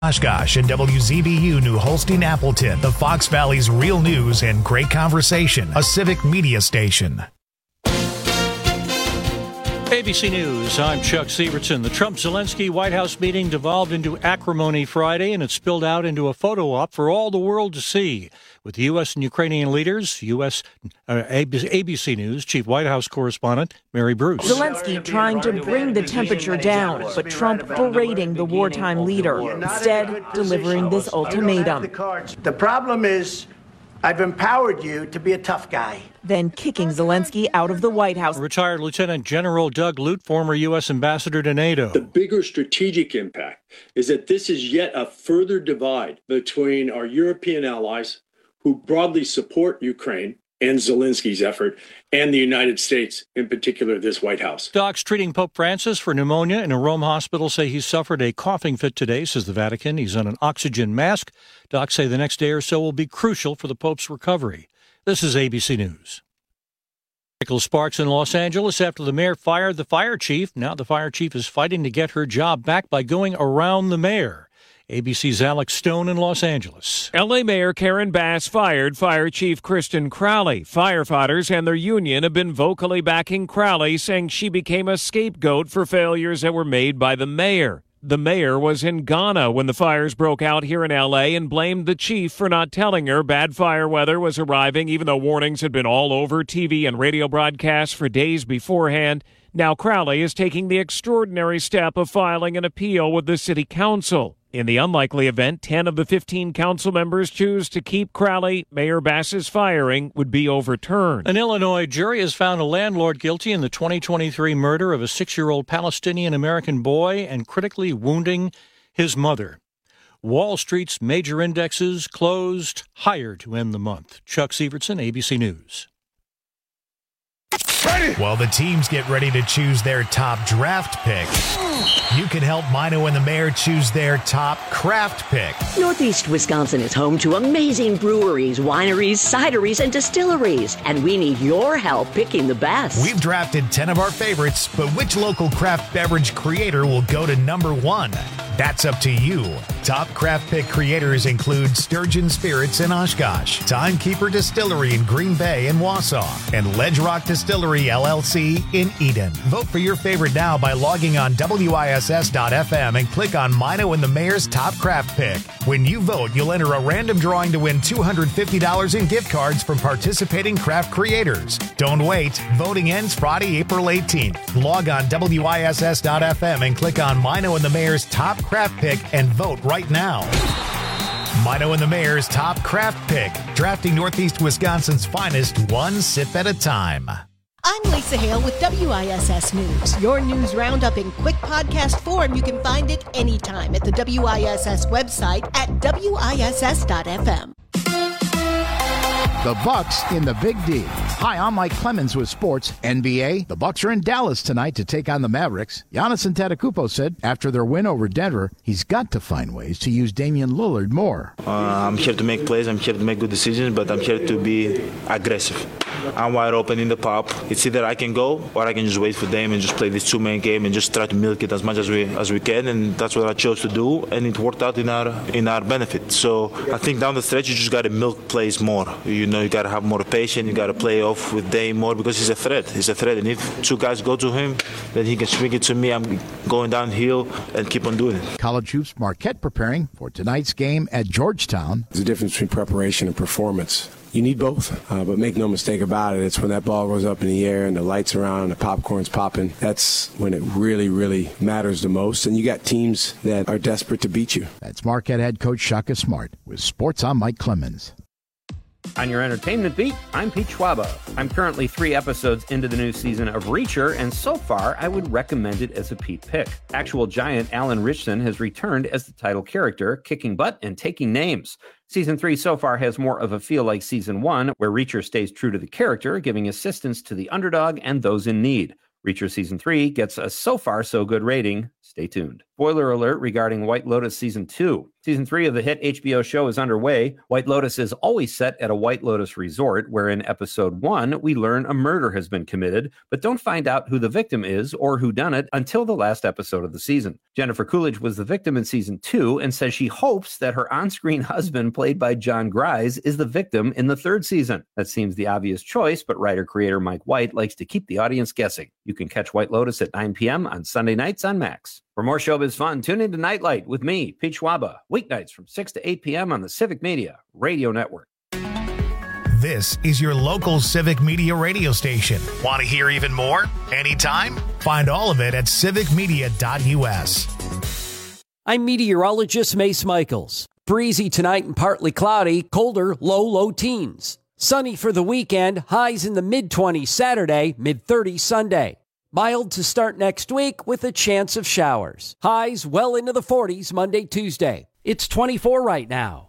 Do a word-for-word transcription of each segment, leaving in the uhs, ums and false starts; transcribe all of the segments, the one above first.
Oshkosh and W Z B U New Holstein Appleton, the Fox Valley's real news and great conversation, a civic media station. A B C News, I'm Chuck Sievertson. The Trump-Zelensky White House meeting devolved into acrimony Friday, and it spilled out into a photo op for all the world to see. With U S and Ukrainian leaders, U S uh, A B C News Chief White House correspondent Mary Bruce. Zelensky trying to bring the temperature down, but Trump berating the wartime leader, instead delivering this ultimatum. The problem is, I've empowered you to be a tough guy. Then kicking Zelensky out of the White House. Retired Lieutenant General Doug Lute, former U S ambassador to NATO. The bigger strategic impact is that this is yet a further divide between our European allies, who broadly support Ukraine and Zelensky's effort, and the United States, in particular this White House. Docs treating Pope Francis for pneumonia in a Rome hospital say he suffered a coughing fit today, says the Vatican. He's on an oxygen mask. Docs say the next day or so will be crucial for the Pope's recovery. This is A B C News. Michael Sparks in Los Angeles after the mayor fired the fire chief. Now the fire chief is fighting to get her job back by going around the mayor. A B C's Alex Stone in Los Angeles. L A Mayor Karen Bass fired Fire Chief Kristen Crowley. Firefighters and their union have been vocally backing Crowley, saying she became a scapegoat for failures that were made by the mayor. The mayor was in Ghana when the fires broke out here in L A and blamed the chief for not telling her bad fire weather was arriving, even though warnings had been all over T V and radio broadcasts for days beforehand. Now Crowley is taking the extraordinary step of filing an appeal with the city council. In the unlikely event ten of the fifteen council members choose to keep Crowley, Mayor Bass's firing would be overturned. An Illinois jury has found a landlord guilty in the twenty twenty-three murder of a six-year-old Palestinian-American boy and critically wounding his mother. Wall Street's major indexes closed higher to end the month. Chuck Sievertson, A B C News. While the teams get ready to choose their top draft pick, you can help Mino and the Mayor choose their top craft pick. Northeast Wisconsin is home to amazing breweries, wineries, cideries, and distilleries, and we need your help picking the best. We've drafted ten of our favorites, but which local craft beverage creator will go to number one? That's up to you. Top craft pick creators include Sturgeon Spirits in Oshkosh, Timekeeper Distillery in Green Bay and Wausau, and Ledge Rock Distillery, L L C in Eden. Vote for your favorite now by logging on W I S S dot F M and click on Mino and the Mayor's Top Craft Pick. When you vote, you'll enter a random drawing to win two hundred fifty dollars in gift cards from participating craft creators. Don't wait. Voting ends Friday, April eighteenth. Log on W I S S dot F M and click on Mino and the Mayor's Top Craft Pick and vote right now. Mino and the Mayor's Top Craft Pick, drafting Northeast Wisconsin's finest one sip at a time. I'm Lisa Hale with W I S S News. Your news roundup in quick podcast form. You can find it anytime at the W I S S website at W I S S dot F M. The Bucks in the Big D. Hi, I'm Mike Clemens with sports. N B A, the Bucks are in Dallas tonight to take on the Mavericks. Giannis Antetokounmpo said after their win over Denver, he's got to find ways to use Damian Lillard more. Uh, I'm here to make plays. I'm here to make good decisions, but I'm here to be aggressive. I'm wide open in the pop. It's either I can go or I can just wait for Dame and just play this two-man game and just try to milk it as much as we as we can, and that's what I chose to do, and it worked out in our in our benefit. So I think down the stretch you just got to milk plays more. You know, you got to have more patience. You got to play off with Dame more because he's a threat. He's a threat, and if two guys go to him, then he can swing it to me. I'm going downhill and keep on doing it. College hoops Marquette preparing for tonight's game at Georgetown. There's a difference between preparation and performance. You need both, uh, but make no mistake about it, it's when that ball goes up in the air and the lights are on and the popcorn's popping, that's when it really, really matters the most. And you got teams that are desperate to beat you. That's Marquette head coach Shaka Smart with Sports. I'm Mike Clemens. On your entertainment beat, I'm Pete Schwaba. I'm currently three episodes into the new season of Reacher, and so far, I would recommend it as a Pete pick. Actual giant Alan Ritchson has returned as the title character, kicking butt and taking names. Season three so far has more of a feel like Season one, where Reacher stays true to the character, giving assistance to the underdog and those in need. Reacher Season three gets a so far so good rating. Stay tuned. Spoiler alert regarding White Lotus Season two. Season three of the hit H B O show is underway. White Lotus is always set at a White Lotus resort, where in episode one, we learn a murder has been committed, but don't find out who the victim is or who done it until the last episode of the season. Jennifer Coolidge was the victim in season two and says she hopes that her on-screen husband, played by John Grise, is the victim in the third season. That seems the obvious choice, but writer-creator Mike White likes to keep the audience guessing. You can catch White Lotus at nine p.m. on Sunday nights on Max. For more showbiz fun, tune into Nightlight with me, Pete Schwaba, weeknights from six to eight p.m. on the Civic Media Radio Network. This is your local Civic Media radio station. Want to hear even more? Anytime? Find all of it at civic media dot u s. I'm meteorologist Mace Michaels. Breezy tonight and partly cloudy, colder, low, low teens. Sunny for the weekend, highs in the mid-twenties Saturday, mid-thirties Sunday. Mild to start next week with a chance of showers. Highs well into the forties Monday, Tuesday. It's twenty-four right now.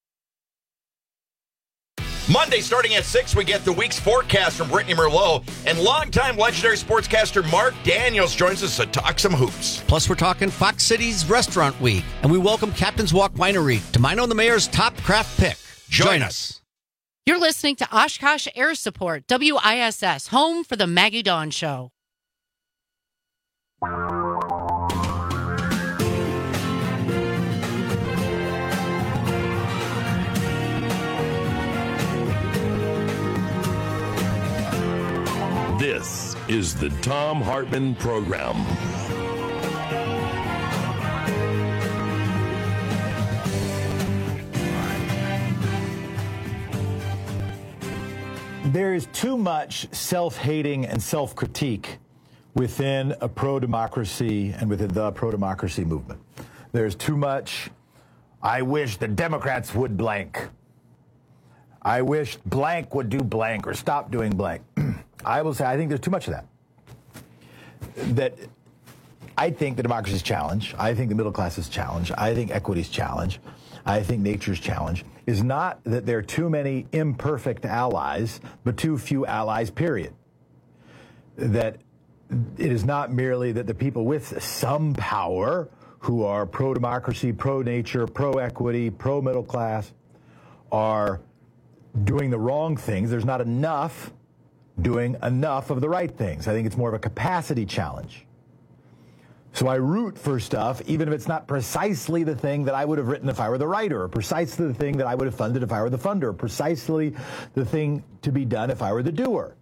Monday starting at six, we get the week's forecast from Brittany Merlot, and longtime legendary sportscaster Mark Daniels joins us to talk some hoops. Plus, we're talking Fox Cities Restaurant Week, and we welcome Captain's Walk Winery to Mino the Mayor's top craft pick. Join, Join us. us. You're listening to Oshkosh Air Support, W I S S, home for the Maggie Dawn Show. This is the Thom Hartmann Program. There is too much self-hating and self-critique within a pro-democracy and within the pro-democracy movement. There's too much, I wish the Democrats would blank. I wish blank would do blank or stop doing blank. I will say I think there's too much of that. That I think the democracy's challenge, I think the middle class's challenge, I think equity's challenge, I think nature's challenge is not that there are too many imperfect allies, but too few allies, period. That it is not merely that the people with some power who are pro-democracy, pro-nature, pro-equity, pro-middle class are doing the wrong things. There's not enough doing enough of the right things. I think it's more of a capacity challenge. So I root for stuff, even if it's not precisely the thing that I would have written if I were the writer, or precisely the thing that I would have funded if I were the funder, or precisely the thing to be done if I were the doer.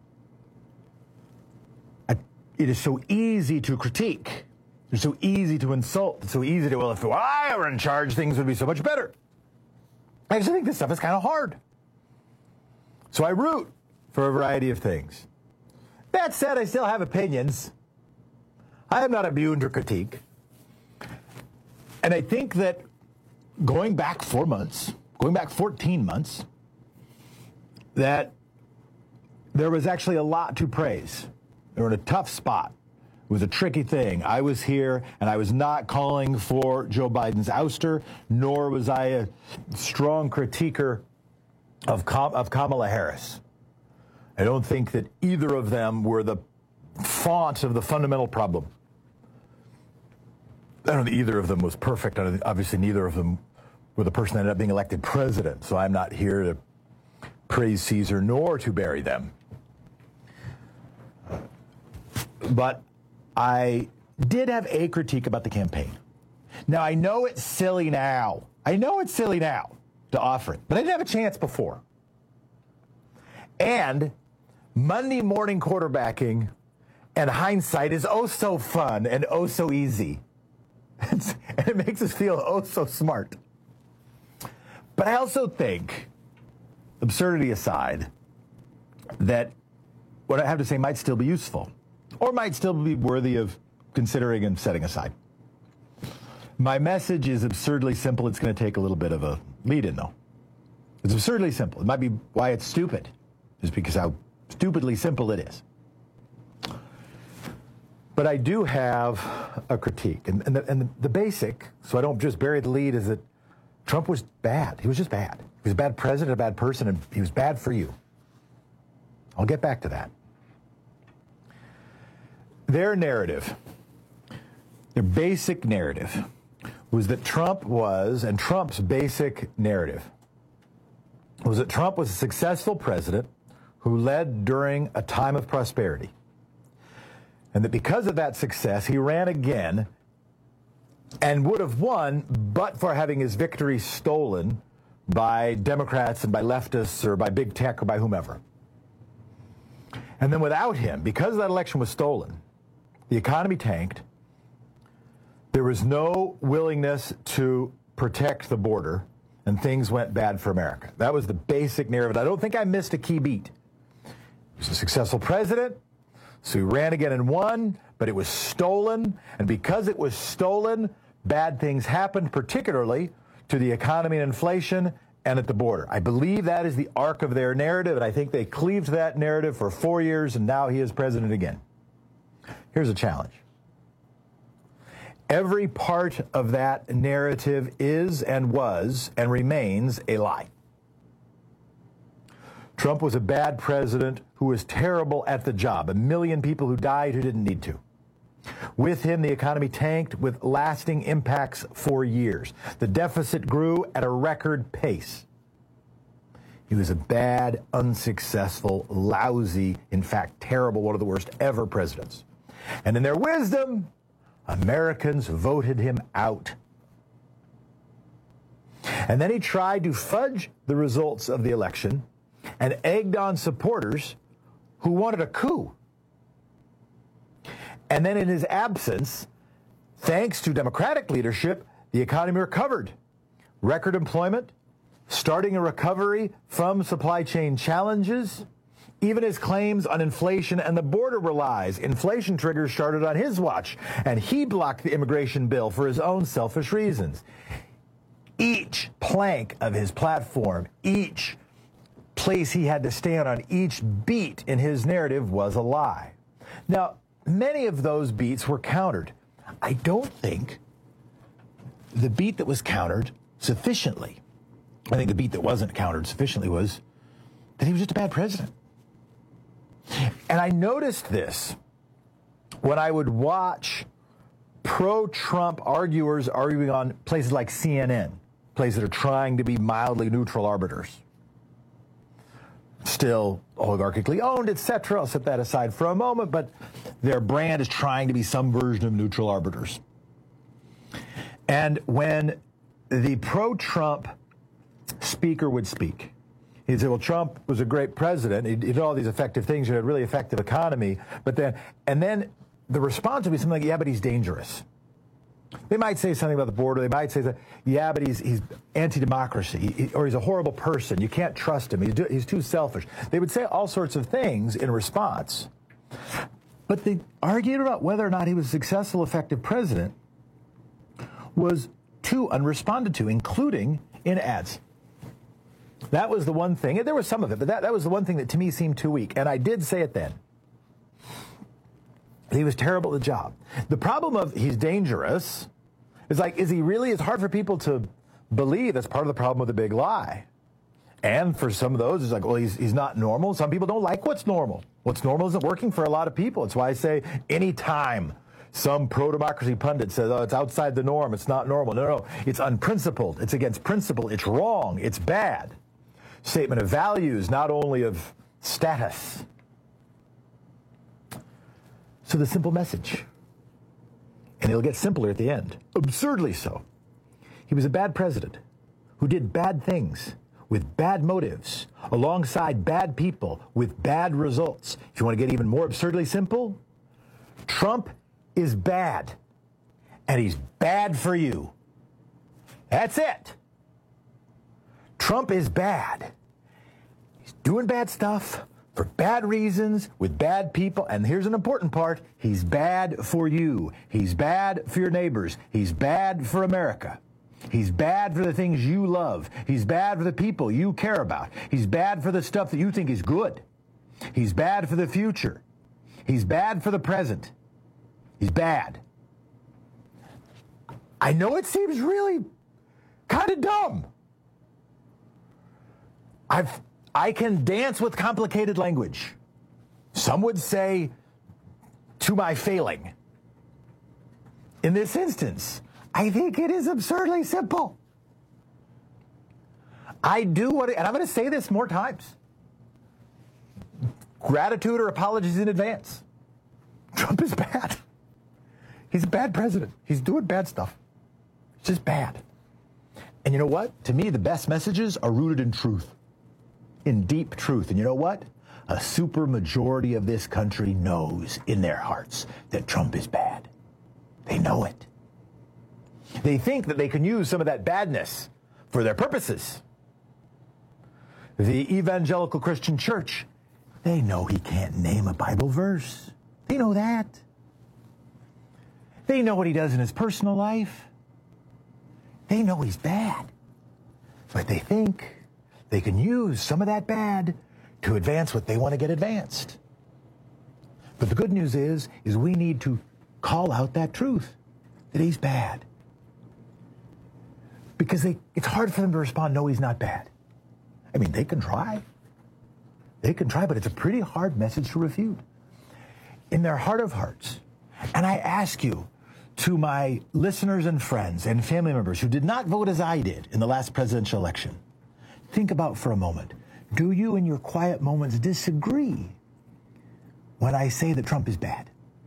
I, it is so easy to critique. It's so easy to insult. It's so easy to, well, if I were in charge, things would be so much better. I just think this stuff is kind of hard. So I root for a variety of things. That said, I still have opinions. I am not immune to critique. And I think that going back four months, going back fourteen months, that there was actually a lot to praise. They were in a tough spot. It was a tricky thing. I was here, and I was not calling for Joe Biden's ouster, nor was I a strong critiquer of, Kam- of Kamala Harris. I don't think that either of them were the font of the fundamental problem. I don't think either of them was perfect. Obviously, neither of them were the person that ended up being elected president, so I'm not here to praise Caesar nor to bury them. But I did have a critique about the campaign. Now, I know it's silly now. I know it's silly now to offer it, but I didn't have a chance before. And Monday morning quarterbacking and hindsight is oh so fun and oh so easy. And it makes us feel oh so smart. But I also think, absurdity aside, that what I have to say might still be useful or might still be worthy of considering and setting aside. My message is absurdly simple. It's going to take a little bit of a lead-in, though. It's absurdly simple. It might be why it's stupid, is because how stupidly simple it is. But I do have a critique. And, and, the, and the basic, so I don't just bury the lead, is that Trump was bad. He was just bad. He was a bad president, a bad person, and he was bad for you. I'll get back to that. Their narrative their basic narrative was that Trump was, and Trump's basic narrative was that Trump was a successful president who led during a time of prosperity. And that because of that success, he ran again and would have won, but for having his victory stolen by Democrats and by leftists or by big tech or by whomever. And then without him, because that election was stolen, the economy tanked. There was no willingness to protect the border, and things went bad for America. That was the basic narrative. I don't think I missed a key beat. He was a successful president, so he ran again and won, but it was stolen. And because it was stolen, bad things happened, particularly to the economy and inflation and at the border. I believe that is the arc of their narrative, and I think they cleaved that narrative for four years, and now he is president again. Here's a challenge. Every part of that narrative is and was and remains a lie. Trump was a bad president who was terrible at the job. A million people who died who didn't need to. With him, the economy tanked with lasting impacts for years. The deficit grew at a record pace. He was a bad, unsuccessful, lousy, in fact, terrible, one of the worst ever presidents. And in their wisdom, Americans voted him out. And then he tried to fudge the results of the election and egged on supporters who wanted a coup. And then in his absence, thanks to Democratic leadership, the economy recovered. Record employment, starting a recovery from supply chain challenges. Even his claims on inflation and the border were lies. Inflation triggers started on his watch, and he blocked the immigration bill for his own selfish reasons. Each plank of his platform, each place he had to stand on, each beat in his narrative was a lie. Now, many of those beats were countered. I don't think the beat that was countered sufficiently, I think the beat that wasn't countered sufficiently was that he was just a bad president. And I noticed this when I would watch pro-Trump arguers arguing on places like C N N, places that are trying to be mildly neutral arbiters. Still oligarchically owned, et cetera. I'll set that aside for a moment, but their brand is trying to be some version of neutral arbiters. And when the pro-Trump speaker would speak, he'd say, well, Trump was a great president. He did all these effective things. He had a really effective economy. But then, and then the response would be something like, yeah, but he's dangerous. They might say something about the border. They might say that, yeah, but he's he's anti-democracy, he, or he's a horrible person. You can't trust him. He's, do, he's too selfish. They would say all sorts of things in response. But the argument about whether or not he was a successful, effective president was too unresponded to, including in ads. That was the one thing, and there was some of it, but that, that was the one thing that to me seemed too weak. And I did say it then. He was terrible at the job. The problem of he's dangerous is like, is he really? It's hard for people to believe. That's part of the problem with the big lie. And for some of those, it's like, well, he's, he's not normal. Some people don't like what's normal. What's normal isn't working for a lot of people. It's why I say any time some pro-democracy pundit says, oh, it's outside the norm, it's not normal. No, no, it's unprincipled. It's against principle. It's wrong. It's bad. Statement of values, not only of status. So the simple message, and it'll get simpler at the end, absurdly so. He was a bad president who did bad things with bad motives alongside bad people with bad results. If you want to get even more absurdly simple, Trump is bad, and he's bad for you. That's it. Trump is bad. He's doing bad stuff for bad reasons, with bad people, and here's an important part, he's bad for you. He's bad for your neighbors. He's bad for America. He's bad for the things you love. He's bad for the people you care about. He's bad for the stuff that you think is good. He's bad for the future. He's bad for the present. He's bad. I know it seems really kind of dumb. I've I can dance with complicated language. Some would say, to my failing. In this instance, I think it is absurdly simple. I do what, and I'm going to say this more times. Gratitude or apologies in advance. Trump is bad. He's a bad president. He's doing bad stuff. It's just bad. And you know what? To me, the best messages are rooted in truth, in deep truth. And you know what? A super majority of this country knows in their hearts that Trump is bad. They know it. They think that they can use some of that badness for their purposes. The evangelical Christian church, they know he can't name a Bible verse. They know that. They know what he does in his personal life. They know he's bad. But they think they can use some of that bad to advance what they want to get advanced. But the good news is, is we need to call out that truth, that he's bad. Because they, it's hard for them to respond, no, he's not bad. I mean, they can try. They can try, but it's a pretty hard message to refute. In their heart of hearts, and I ask you, to my listeners and friends and family members who did not vote as I did in the last presidential election, think about for a moment, do you in your quiet moments disagree when I say that Trump is bad?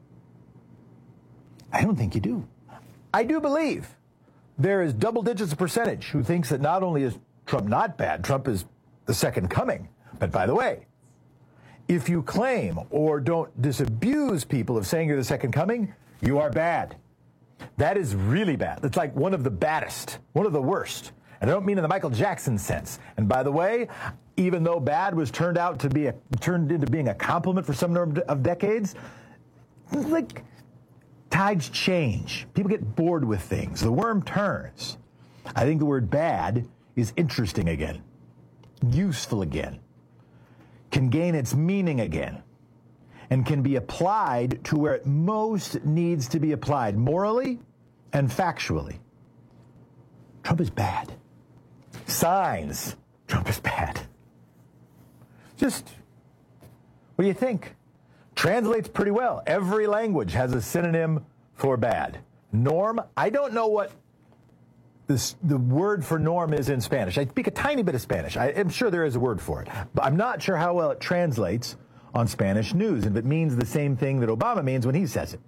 I don't think you do. I do believe there is double digits of percentage who thinks that not only is Trump not bad, Trump is the second coming. But by the way, if you claim or don't disabuse people of saying you're the second coming, you are bad. That is really bad. It's like one of the baddest, one of the worst. And I don't mean in the Michael Jackson sense. And by the way, even though bad was turned out to be a, turned into being a compliment for some number of decades, like tides change. People get bored with things. The worm turns. I think the word bad is interesting again, useful again, can gain its meaning again, and can be applied to where it most needs to be applied, morally and factually. Trump is bad. Signs, Trump is bad. Just, what do you think? Translates pretty well. Every language has a synonym for bad. Norm, I don't know what this, the word for norm is in Spanish. I speak a tiny bit of Spanish. I am sure there is a word for it. But I'm not sure how well it translates on Spanish news, and if it means the same thing that Obama means when he says it.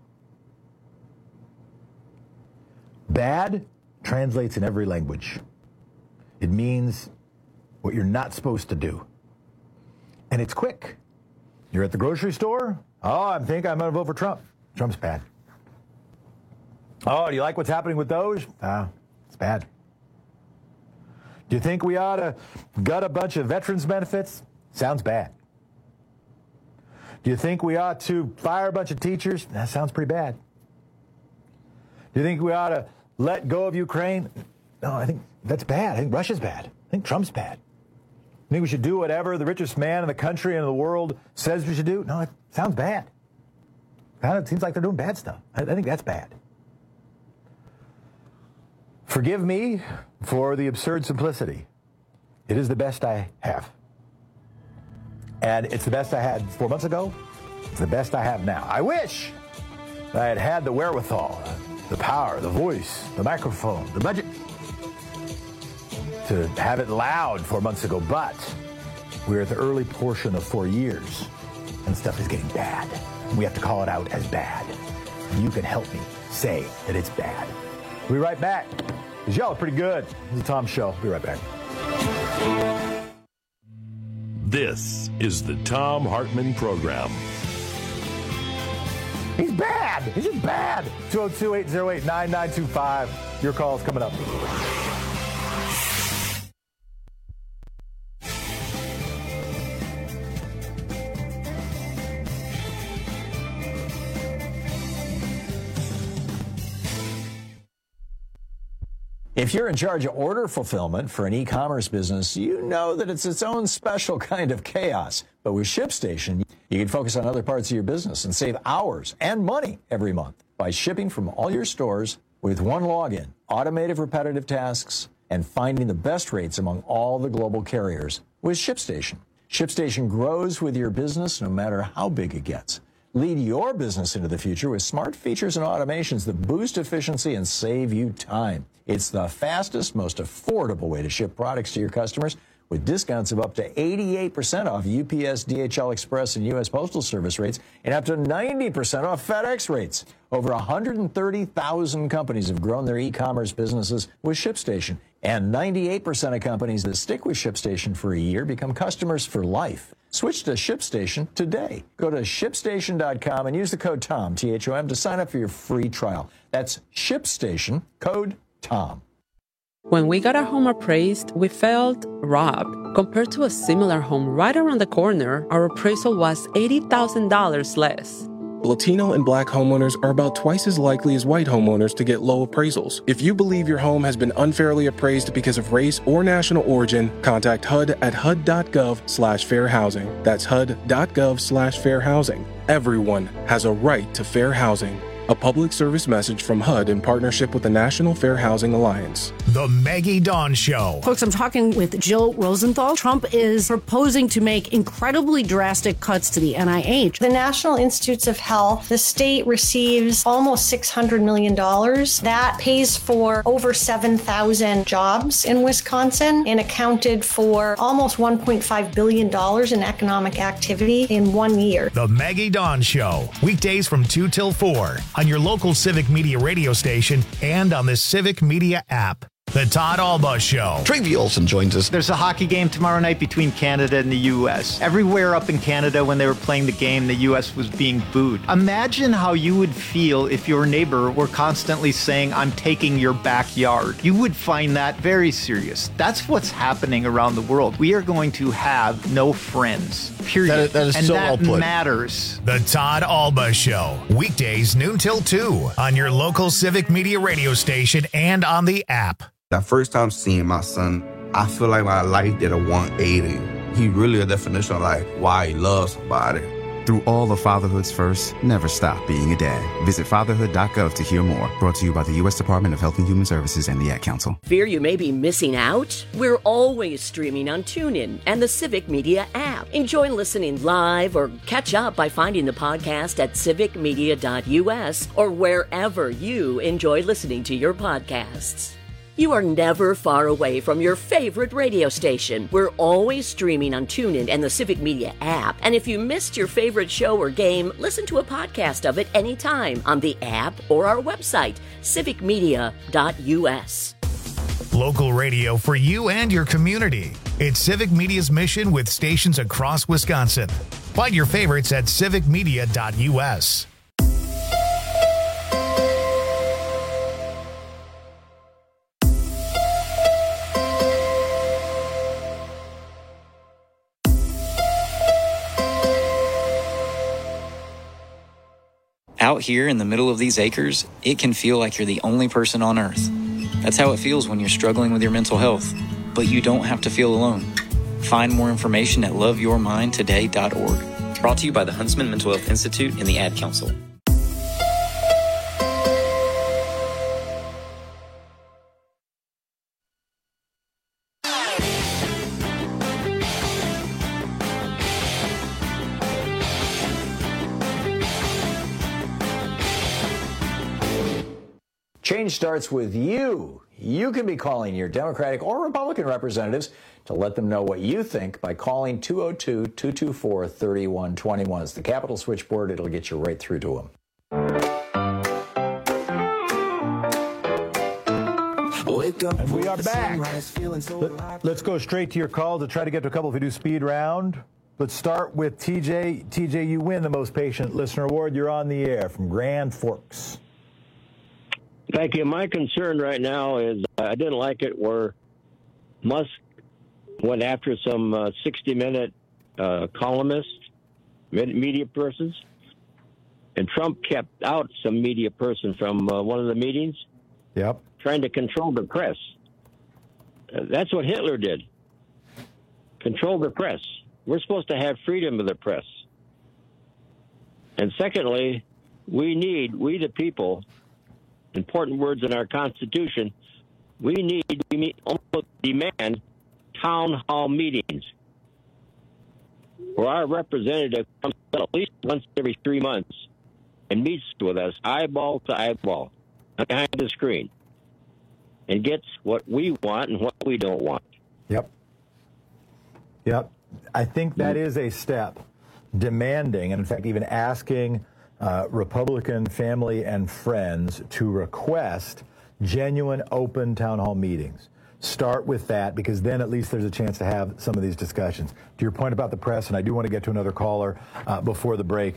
Bad translates in every language. It means what you're not supposed to do. And it's quick. You're at the grocery store. Oh, I think I'm going to vote for Trump. Trump's bad. Oh, do you like what's happening with Doge? Ah, it's bad. Do you think we ought to gut a bunch of veterans benefits? Sounds bad. Do you think we ought to fire a bunch of teachers? That sounds pretty bad. Do you think we ought to let go of Ukraine? No, I think that's bad. I think Russia's bad. I think Trump's bad. I think we should do whatever the richest man in the country and in the world says we should do? No, it sounds bad. Kind of seems like they're doing bad stuff. I, I think that's bad. Forgive me for the absurd simplicity. It is the best I have. And it's the best I had four months ago. It's the best I have now. I wish I had had the wherewithal, the power, the voice, the microphone, the budget to have it loud four months ago, but we're at the early portion of four years, and stuff is getting bad. We have to call it out as bad. And you can help me say that it's bad. We'll be right back, because y'all are pretty good. This is the Tom Show. Be right back. This is the Tom Hartman Program. He's bad. He's just bad. two oh two, eight oh eight, nine nine two five. Your call's coming up. If you're in charge of order fulfillment for an e-commerce business, you know that it's its own special kind of chaos. But with ShipStation, you can focus on other parts of your business and save hours and money every month by shipping from all your stores with one login, automated repetitive tasks, and finding the best rates among all the global carriers with ShipStation. ShipStation grows with your business no matter how big it gets. Lead your business into the future with smart features and automations that boost efficiency and save you time. It's the fastest, most affordable way to ship products to your customers, with discounts of up to eighty-eight percent off U P S, D H L Express, and U S Postal Service rates, and up to ninety percent off FedEx rates. Over one hundred thirty thousand companies have grown their e-commerce businesses with ShipStation, and ninety-eight percent of companies that stick with ShipStation for a year become customers for life. Switch to ShipStation today. Go to ship station dot com and use the code TOM, T H O M, to sign up for your free trial. That's ShipStation, code TOM. When we got our home appraised, we felt robbed. Compared to a similar home right around the corner, our appraisal was eighty thousand dollars less. Latino and Black homeowners are about twice as likely as white homeowners to get low appraisals. If you believe your home has been unfairly appraised because of race or national origin, contact H U D at H U D dot gov slash fair housing. That's H U D dot gov slash fair housing. Everyone has a right to fair housing. A public service message from H U D in partnership with the National Fair Housing Alliance. The Maggie Dawn Show. Folks, I'm talking with Jill Rosenthal. Trump is proposing to make incredibly drastic cuts to the N I H. The National Institutes of Health, the state receives almost six hundred million dollars. That pays for over seven thousand jobs in Wisconsin and accounted for almost one point five billion dollars in economic activity in one year. The Maggie Dawn Show. Weekdays from two till four. On your local Civic Media radio station and on the Civic Media app. The Todd Alba Show. Travi Olson joins us. There's a hockey game tomorrow night between Canada and the U S. Everywhere up in Canada when they were playing the game, the U S was being booed. Imagine how you would feel if your neighbor were constantly saying, I'm taking your backyard. You would find that very serious. That's what's happening around the world. We are going to have no friends, period. That, that is and so that well put. matters. The Todd Alba Show. Weekdays noon till two on your local Civic Media radio station and on the app. That first time seeing my son, I feel like my life did a one eighty. He really a definition of like why he loves somebody. Through all the fatherhood's first, never stop being a dad. Visit fatherhood dot gov to hear more. Brought to you by the U S Department of Health and Human Services and the Ad Council. Fear you may be missing out? We're always streaming on TuneIn and the Civic Media app. Enjoy listening live or catch up by finding the podcast at civic media dot U S or wherever you enjoy listening to your podcasts. You are never far away from your favorite radio station. We're always streaming on TuneIn and the Civic Media app. And if you missed your favorite show or game, listen to a podcast of it anytime on the app or our website, civic media dot U S. Local radio for you and your community. It's Civic Media's mission with stations across Wisconsin. Find your favorites at civic media dot U S. Out here in the middle of these acres, it can feel like you're the only person on Earth. That's how it feels when you're struggling with your mental health. But you don't have to feel alone. Find more information at love your mind today dot org. Brought to you by the Huntsman Mental Health Institute and the Ad Council. Change starts with you. You can be calling your Democratic or Republican representatives to let them know what you think by calling two oh two, two two four, three one two one. It's the Capitol switchboard. It'll get you right through to them. And we are back. Let, let's go straight to your call to try to get to a couple if we do speed round. Let's start with T J. T J, you win the Most Patient Listener Award. You're on the air from Grand Forks. Thank you. My concern right now is uh, I didn't like it where Musk went after some uh, sixty-minute uh, columnists, media persons, and Trump kept out some media person from uh, one of the meetings. Yep. Trying to control the press. Uh, that's what Hitler did. Control the press. We're supposed to have freedom of the press. And secondly, we need, we the people, important words in our Constitution, we need to almost demand town hall meetings. where our representative comes at least once every three months and meets with us eyeball to eyeball behind the screen and gets what we want and what we don't want. Yep. Yep. I think that is a step demanding, and in fact, even asking uh, Republican family and friends to request genuine, open town hall meetings. Start with that, because then at least there's a chance to have some of these discussions. To your point about the press, and I do want to get to another caller uh, before the break,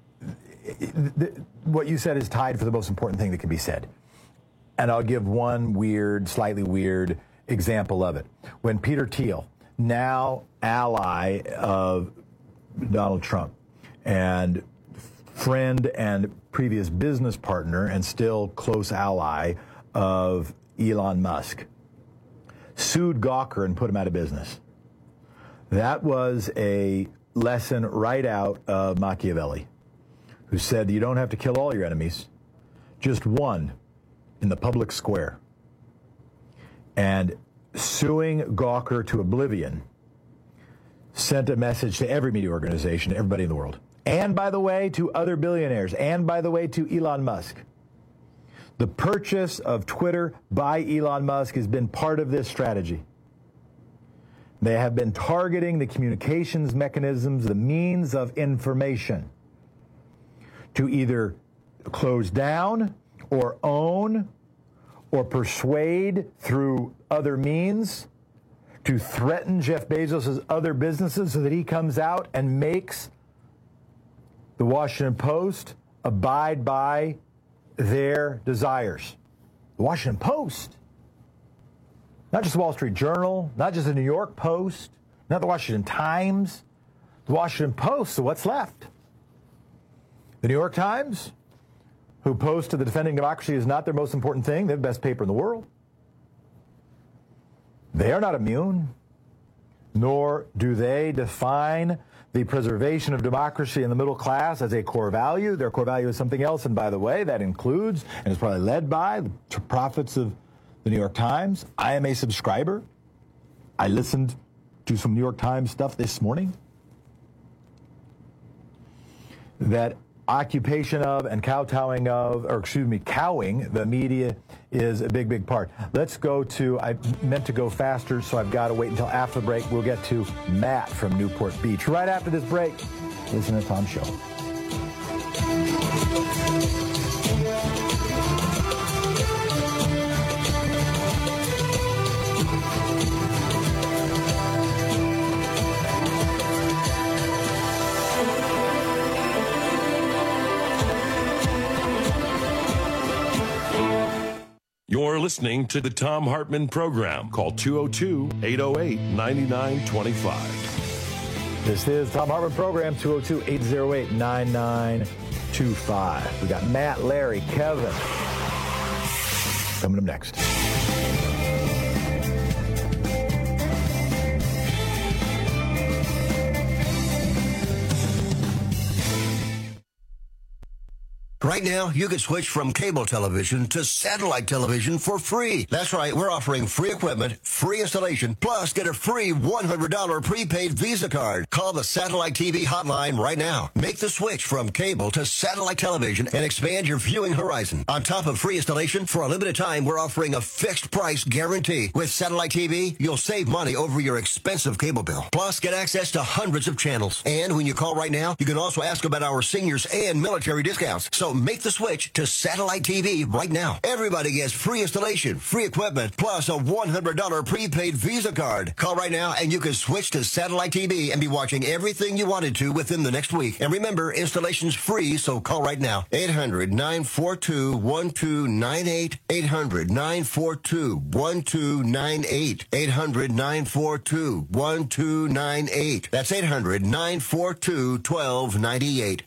what you said is tied for the most important thing that can be said. And I'll give one weird, slightly weird example of it. When Peter Thiel, now ally of Donald Trump and friend and previous business partner and still close ally of Elon Musk, sued Gawker and put him out of business. That was a lesson right out of Machiavelli, who said you don't have to kill all your enemies, just one in the public square. And suing Gawker to oblivion sent a message to every media organization, to everybody in the world. And, by the way, to other billionaires. And, by the way, to Elon Musk. The purchase of Twitter by Elon Musk has been part of this strategy. They have been targeting the communications mechanisms, the means of information, to either close down or own or persuade through other means, to threaten Jeff Bezos' other businesses so that he comes out and makes the Washington Post abide by their desires. The Washington Post, not just the Wall Street Journal, not just the New York Post, not the Washington Times, the Washington Post. So what's left? The New York Times, who posted that defending democracy is not their most important thing. They're the best paper in the world. They are not immune, nor do they define the preservation of democracy in the middle class as a core value. Their core value is something else, and by the way, that includes, and is probably led by, the profits of the New York Times. I am a subscriber. I listened to some New York Times stuff this morning. That occupation of and kowtowing of, or excuse me, cowing the media is a big, big part. Let's go to, I meant to go faster, so I've got to wait until after the break. We'll get to Matt from Newport Beach. Right after this break, listen to Tom Show. You're listening to the Thom Hartmann Program. Call two oh two, eight oh eight, nine nine two five. This is Thom Hartmann Program, two oh two, eight oh eight, nine nine two five. We got Matt, Larry, Kevin coming up next. Right now, you can switch from cable television to satellite television for free. That's right, we're offering free equipment, free installation, plus get a free one hundred dollars prepaid Visa card. Call the Satellite T V hotline right now. Make the switch from cable to satellite television and expand your viewing horizon. On top of free installation, for a limited time, we're offering a fixed price guarantee. With Satellite T V, you'll save money over your expensive cable bill. Plus, get access to hundreds of channels. And when you call right now, you can also ask about our seniors and military discounts. So make the switch to Satellite T V right now. Everybody gets free installation, free equipment, plus a one hundred dollars prepaid Visa card. Call right now and you can switch to Satellite T V and be watching everything you wanted to within the next week. And remember, installation's free, so call right now. eight hundred, nine four two, one two nine eight. eight hundred, nine four two, one two nine eight. eight hundred, nine four two, one two nine eight. That's eight hundred, nine four two, one two nine eight.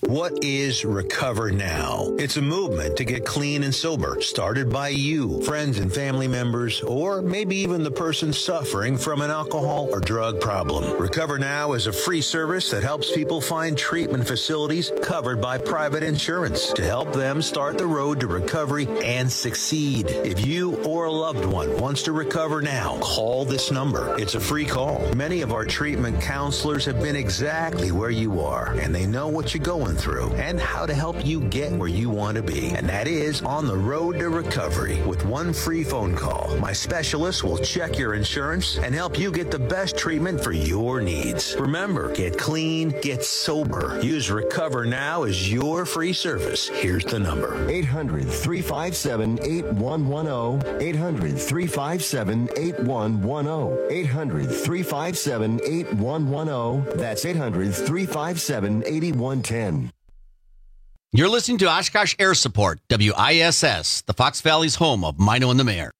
What is Recover Now? It's a movement to get clean and sober, started by you, friends and family members, or maybe even the person suffering from an alcohol or drug problem. Recover Now is a free service that helps people find treatment facilities covered by private insurance to help them start the road to recovery and succeed. If you or a loved one wants to recover now, call this number. It's a free call. Many of our treatment counselors have been exactly where you are, and they know what you're going through and how to help you get where you want to be. And that is on the road to recovery. With one free phone call, my specialist will check your insurance and help you get the best treatment for your needs. Remember, get clean, get sober. Use Recover Now as your free service. Here's the number. eight hundred, three five seven, eight one one zero. eight hundred, three five seven, eight one one zero. eight hundred, three five seven, eight one one zero. That's eight hundred, three five seven, eight one one zero. You're listening to Oshkosh Air Support, W I S S, the Fox Valley's home of Mino and the Mayor.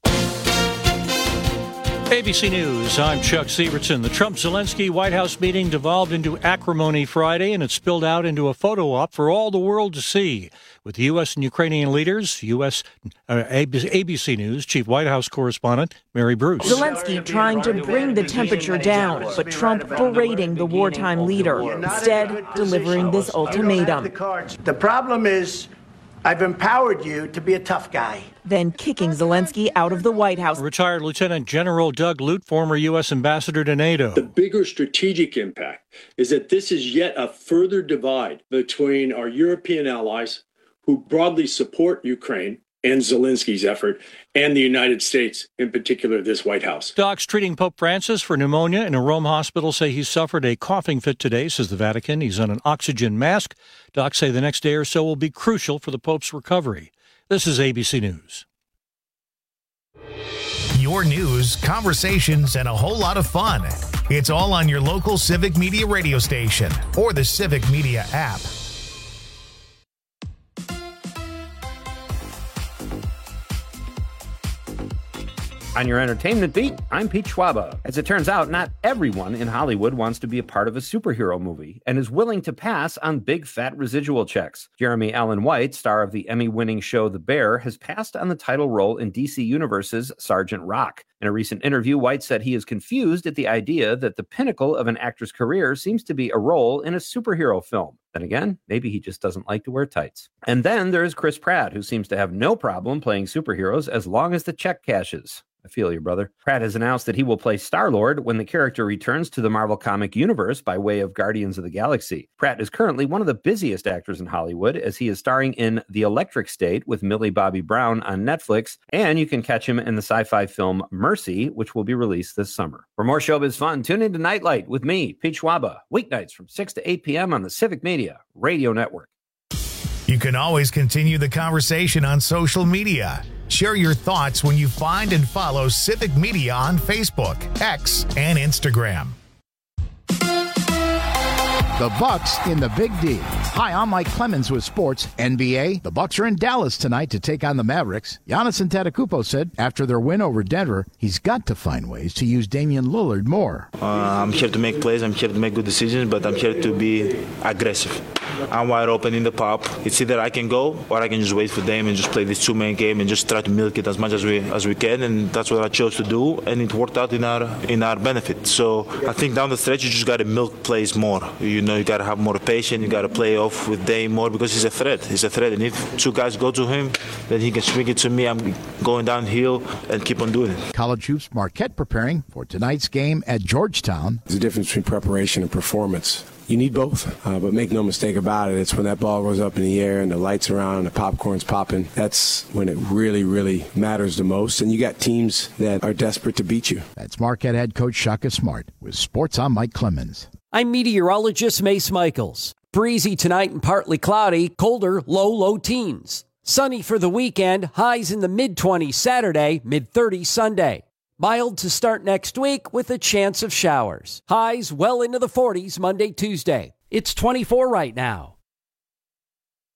A B C News, I'm Chuck Sievertson. The Trump-Zelensky White House meeting devolved into acrimony Friday, and it spilled out into a photo op for all the world to see. With the U S and Ukrainian leaders, U S uh, A B C News Chief White House correspondent Mary Bruce. Zelensky trying to bring the temperature down, but Trump berating the wartime leader, instead delivering this ultimatum. The problem is, I've empowered you to be a tough guy. Then kicking Zelensky out of the White House. Retired Lieutenant General Doug Lute, former U S ambassador to NATO. The bigger strategic impact is that this is yet a further divide between our European allies, who broadly support Ukraine and Zelensky's effort, and the United States, in particular this White House. Docs treating Pope Francis for pneumonia in a Rome hospital say he suffered a coughing fit today, says the Vatican. He's on an oxygen mask. Docs say the next day or so will be crucial for the Pope's recovery. This is A B C News. Your news, conversations, and a whole lot of fun. It's all on your local Civic Media radio station or the Civic Media app. On your entertainment beat, I'm Pete Schwaba. As it turns out, not everyone in Hollywood wants to be a part of a superhero movie and is willing to pass on big fat residual checks. Jeremy Allen White, star of the Emmy-winning show The Bear, has passed on the title role in D C Universe's Sergeant Rock. In a recent interview, White said he is confused at the idea that the pinnacle of an actor's career seems to be a role in a superhero film. Then again, maybe he just doesn't like to wear tights. And then there's Chris Pratt, who seems to have no problem playing superheroes as long as the check cashes. I feel you, brother. Pratt has announced that he will play Star-Lord when the character returns to the Marvel comic universe by way of Guardians of the Galaxy. Pratt is currently one of the busiest actors in Hollywood, as he is starring in The Electric State with Millie Bobby Brown on Netflix, and you can catch him in the sci-fi film Mercy, which will be released this summer. For more showbiz fun, tune into Nightlight with me, Pete Schwaba, weeknights from six to eight p.m. on the Civic Media Radio Network. You can always continue the conversation on social media. Share your thoughts when you find and follow Civic Media on Facebook, X, and Instagram. The Bucks in the Big D. Hi, I'm Mike Clemens with Sports N B A. The Bucks are in Dallas tonight to take on the Mavericks. Giannis Antetokounmpo said after their win over Denver, he's got to find ways to use Damian Lillard more. Uh, I'm here to make plays. I'm here to make good decisions, but I'm here to be aggressive. I'm wide open in the pop. It's either I can go or I can just wait for Dame and just play this two-man game and just try to milk it as much as we as we can, and that's what I chose to do, and it worked out in our in our benefit. So I think down the stretch you just got to milk plays more. You know, you got to have more patience. You got to play off with Dame more because he's a threat. He's a threat, and if two guys go to him, then he can swing it to me. I'm going downhill and keep on doing it. College hoops Marquette preparing for tonight's game at Georgetown. There's a difference between preparation and performance. You need both, uh, but make no mistake about it, it's when that ball goes up in the air and the lights are on and the popcorn's popping, that's when it really, really matters the most. And you got teams that are desperate to beat you. That's Marquette head coach Shaka Smart with Sports on Mike Clemens. I'm meteorologist Mace Michaels. Breezy tonight and partly cloudy, colder, low, low teens. Sunny for the weekend, highs in the mid-twenties Saturday, mid-thirties Sunday. Mild to start next week with a chance of showers. Highs well into the forties Monday, Tuesday. It's twenty-four right now.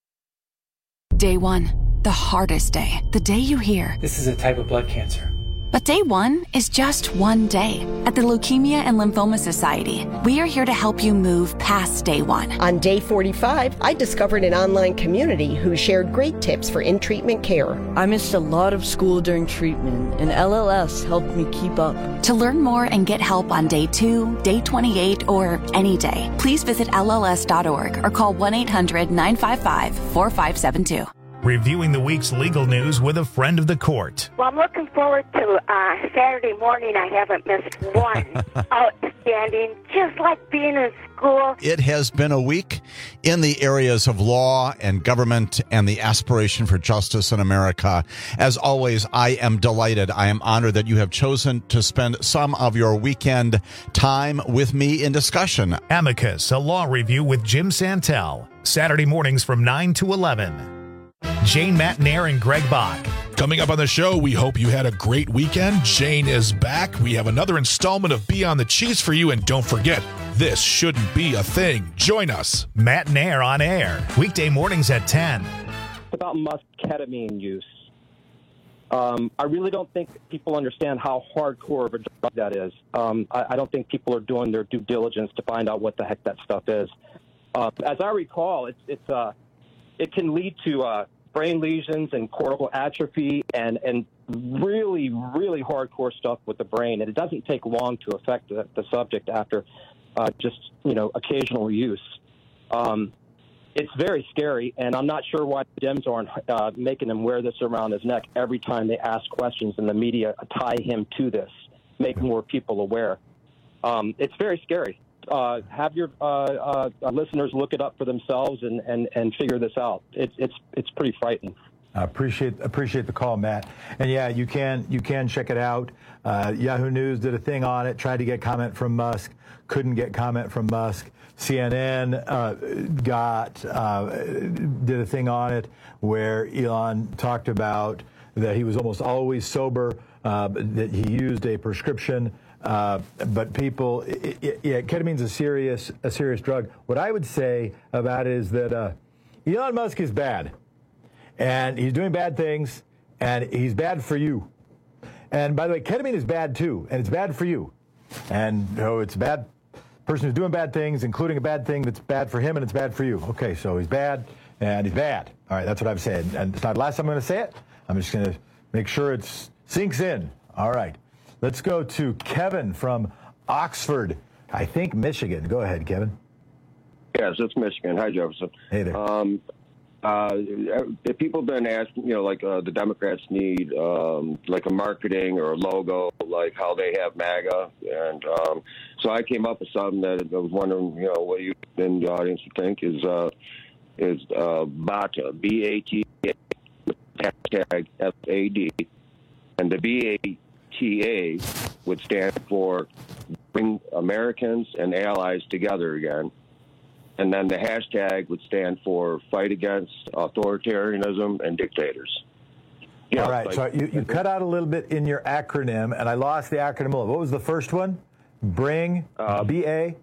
Day one, the hardest day. The day you hear, this is a type of blood cancer. But day one is just one day. At the Leukemia and Lymphoma Society, we are here to help you move past day one. On day forty-five, I discovered an online community who shared great tips for in-treatment care. I missed a lot of school during treatment, and L L S helped me keep up. To learn more and get help on day two, day twenty-eight, or any day, please visit L L S dot org or call one eight hundred nine five five four five seven two. Reviewing the week's legal news with a friend of the court. Well, I'm looking forward to uh, Saturday morning. I haven't missed one. Outstanding, just like being in school. It has been a week in the areas of law and government and the aspiration for justice in America. As always, I am delighted. I am honored that you have chosen to spend some of your weekend time with me in discussion. Amicus, a law review with Jim Santel. Saturday mornings from nine to eleven. Jane Matnair and Greg Bach. Coming up on the show, we hope you had a great weekend. Jane is back. We have another installment of Beyond the Cheese for you. And don't forget, this shouldn't be a thing. Join us. Matnair on air. Weekday mornings at ten. About Musk ketamine use. Um, I really don't think people understand how hardcore of a drug that is. Um, I, I don't think people are doing their due diligence to find out what the heck that stuff is. Uh, as I recall, it's it's uh, it can lead to uh, brain lesions and cortical atrophy and, and really, really hardcore stuff with the brain. And it doesn't take long to affect the, the subject after uh, just, you know, occasional use. Um, it's very scary, and I'm not sure why the Dems aren't uh, making him wear this around his neck every time they ask questions and the media tie him to this, make more people aware. Um, it's very scary. Uh, have your uh, uh, listeners look it up for themselves and, and, and figure this out. It, it's it's pretty frightening. I appreciate appreciate the call, Matt. And yeah, you can you can check it out. Uh, Yahoo News did a thing on it. Tried to get comment from Musk, couldn't get comment from Musk. C N N uh, got uh, did a thing on it where Elon talked about that he was almost always sober, uh, that he used a prescription. Uh, but people, it, it, yeah, ketamine's a serious, a serious drug. What I would say about it is that uh, Elon Musk is bad, and he's doing bad things, and he's bad for you. And by the way, ketamine is bad too, and it's bad for you. And you know, it's a bad person who's doing bad things, including a bad thing that's bad for him, and it's bad for you. Okay, so he's bad, and he's bad. All right, that's what I've said. And it's not the last time I'm going to say it. I'm just going to make sure it sinks in. All right. Let's go to Kevin from Oxford, I think Michigan. Go ahead, Kevin. Yes, it's Michigan. Hi, Jefferson. Hey there. Um, uh, people have been asking, you know, like uh, the Democrats need um, like a marketing or a logo, like how they have MAGA. And um, so I came up with something that I was wondering, you know, what you in the audience would think is uh, is uh, BATA, B A T A, hashtag F A D, and the B A T A would stand for Bring Americans and Allies Together Again. And then the hashtag would stand for Fight Against Authoritarianism and Dictators. Yeah, all right, like, so you, you cut out a little bit in your acronym, and I lost the acronym. What was the first one? Bring, uh, B A?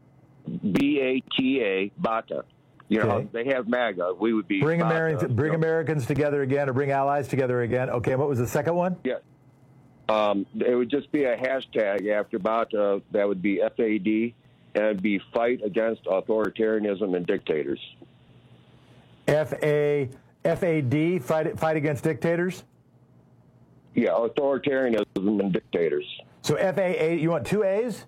B A T A, BATA. You know, okay. They have MAGA. We would be Bring, BATA, Americans, bring you know. Americans Together Again, or Bring Allies Together Again. Okay, and what was the second one? Yeah. Um, it would just be a hashtag after BATA. That would be F A D, and it would be Fight Against Authoritarianism and Dictators. F A F A D, fight fight against dictators. Yeah, authoritarianism and dictators. So F A A, you want two A's?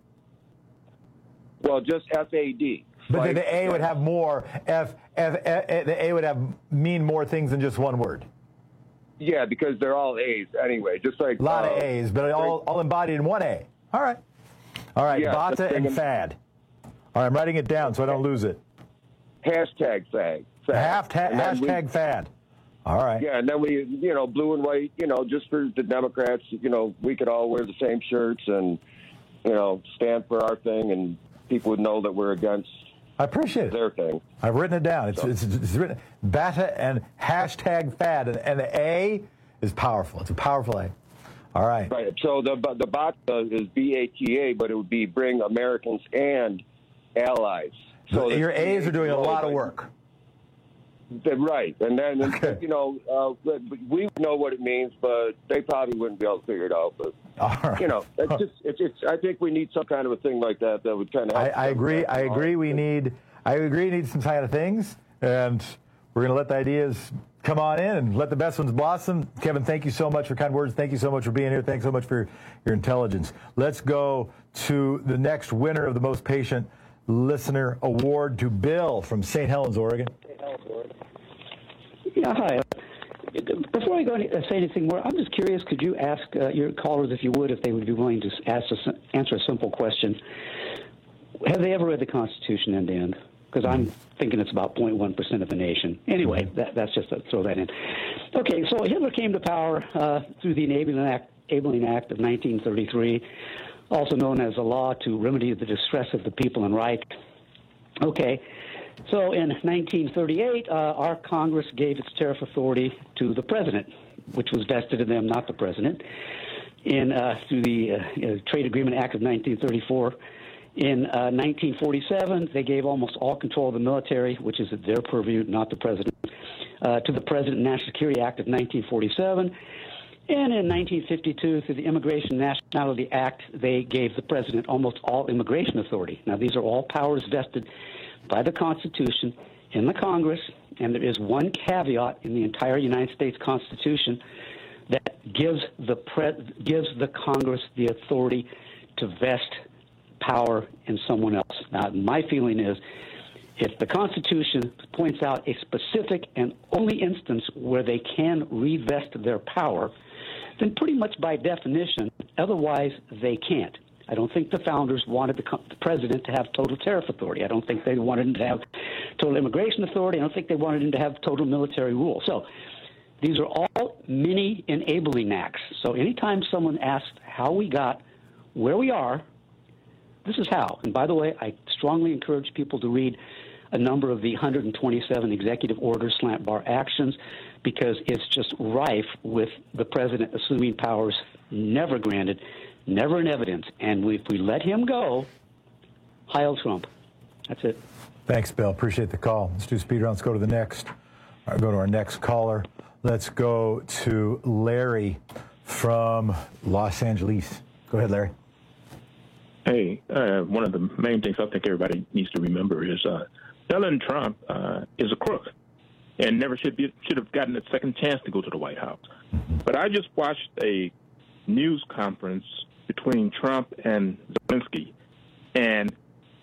Well, just F A D. But the, the A would have more. F, F, F, F the A would have mean more things than just one word. Yeah, because they're all A's anyway. Just like a lot uh, of A's, but all all embodied in one A. All right, all right. Yeah, BATA and FAD. All right, I'm writing it down so I don't lose it. Hashtag FAD. Half ta- hashtag we, FAD. All right. Yeah, and then we, you know, blue and white, you know, just for the Democrats, you know, we could all wear the same shirts and, you know, stand for our thing, and people would know that we're against. I appreciate it. Their thing. I've written it down. It's, so. it's, it's written BATA and hashtag FAD, and, and the A is powerful. It's a powerful A. All right. Right. So the the BATA is B A T A, but it would be Bring Americans and Allies. So your A's are doing a lot of work. They're right, and then Okay. you know uh, we know what it means, but they probably wouldn't be able to figure it out. But All right. you know, it's just it's, it's. I think we need some kind of a thing like that that would kind of. I, Help I agree. I agree. We need. I agree. We need some kind of things, and we're going to let the ideas come on in and let the best ones blossom. Kevin, thank you so much for kind words. Thank you so much for being here. Thanks so much for your, your intelligence. Let's go to the next winner of the Most Patient Listener Award, to Bill from Saint Helens, Oregon. Yeah, hi. Before I go any, uh, say anything more, I'm just curious, could you ask uh, your callers, if you would, if they would be willing to ask a, answer a simple question. Have they ever read the Constitution end to end? Because I'm thinking it's about zero point one percent of the nation. Anyway, that, that's just to throw that in. Okay, so Hitler came to power uh, through the Enabling Act, Enabling Act of nineteen thirty-three, also known as a law to remedy the distress of the people in Reich. Okay, so in nineteen thirty-eight, uh, our Congress gave its tariff authority to the president, which was vested in them, not the president, in uh, through the uh, uh, Trade Agreement Act of nineteen thirty-four. In uh, nineteen forty-seven, they gave almost all control of the military, which is at their purview, not the president, uh, to the President and National Security Act of nineteen forty-seven. And in nineteen fifty-two, through the Immigration and Nationality Act, they gave the president almost all immigration authority. Now, these are all powers vested by the Constitution in the Congress, and there is one caveat in the entire United States Constitution that gives the pre- gives the Congress the authority to vest power in someone else. Now, my feeling is, if the Constitution points out a specific and only instance where they can revest their power, then pretty much by definition, otherwise they can't. I don't think the founders wanted the, the president to have total tariff authority. I don't think they wanted him to have total immigration authority. I don't think they wanted him to have total military rule. So these are all mini enabling acts. So anytime someone asks how we got where we are, this is how. And by the way, I strongly encourage people to read a number of the one hundred twenty-seven executive orders, slant bar actions, because it's just rife with the president assuming powers never granted, never in evidence. And if we let him go, Heil Trump. That's it. Thanks, Bill. Appreciate the call. Let's do speed round. Let's go to the next. All right, go to our next caller. Let's go to Larry from Los Angeles. Go ahead, Larry. Hey, uh, one of the main things I think everybody needs to remember is uh, Donald Trump uh, is a crook and never should be should have gotten a second chance to go to the White House. But I just watched a news conference between Trump and Zelensky, and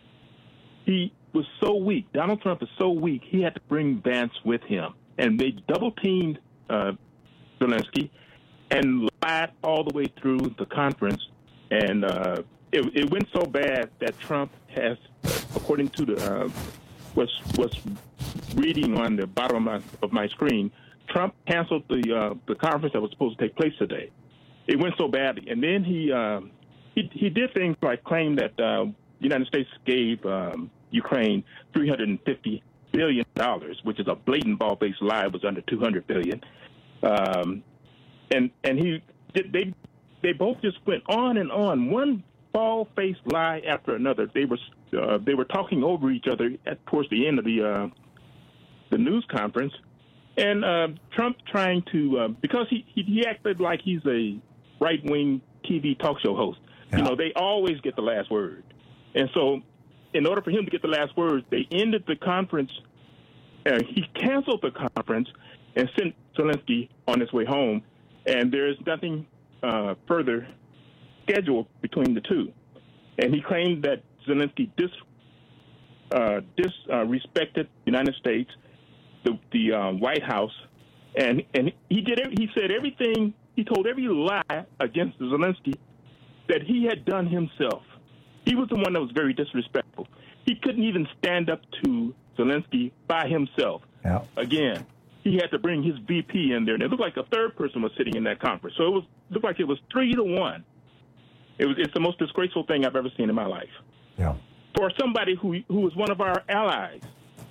he was so weak. Donald Trump is so weak, he had to bring Vance with him, and they double-teamed uh, Zelensky and lied all the way through the conference, and uh, It, it went so bad that Trump has, according to the uh, was was reading on the bottom of my, of my screen, Trump canceled the uh, the conference that was supposed to take place today. It went so badly, and then he uh, he, he did things like claim that uh, the United States gave um, Ukraine three hundred fifty billion dollars, which is a blatant ball-faced lie. It was under two hundred billion dollars, um, and and he they they both just went on and on. One ball-faced lie after another. They were uh, they were talking over each other at towards the end of the uh, the news conference, and uh, Trump trying to uh, because he, he he acted like he's a right-wing T V talk show host. Yeah. You know, they always get the last word, and so in order for him to get the last word, they ended the conference. Uh, he canceled the conference and sent Zelensky on his way home, and there is nothing uh, further schedule between the two, and he claimed that Zelensky dis uh, disrespected uh, the United States, the the uh, White House, and and he did he said everything. He told every lie against Zelensky that he had done himself. He was the one that was very disrespectful. He couldn't even stand up to Zelensky by himself. Yeah. Again, he had to bring his V P in there, and it looked like a third person was sitting in that conference. So it was looked like it was three to one. It was, it's the most disgraceful thing I've ever seen in my life. Yeah. For somebody who who was one of our allies.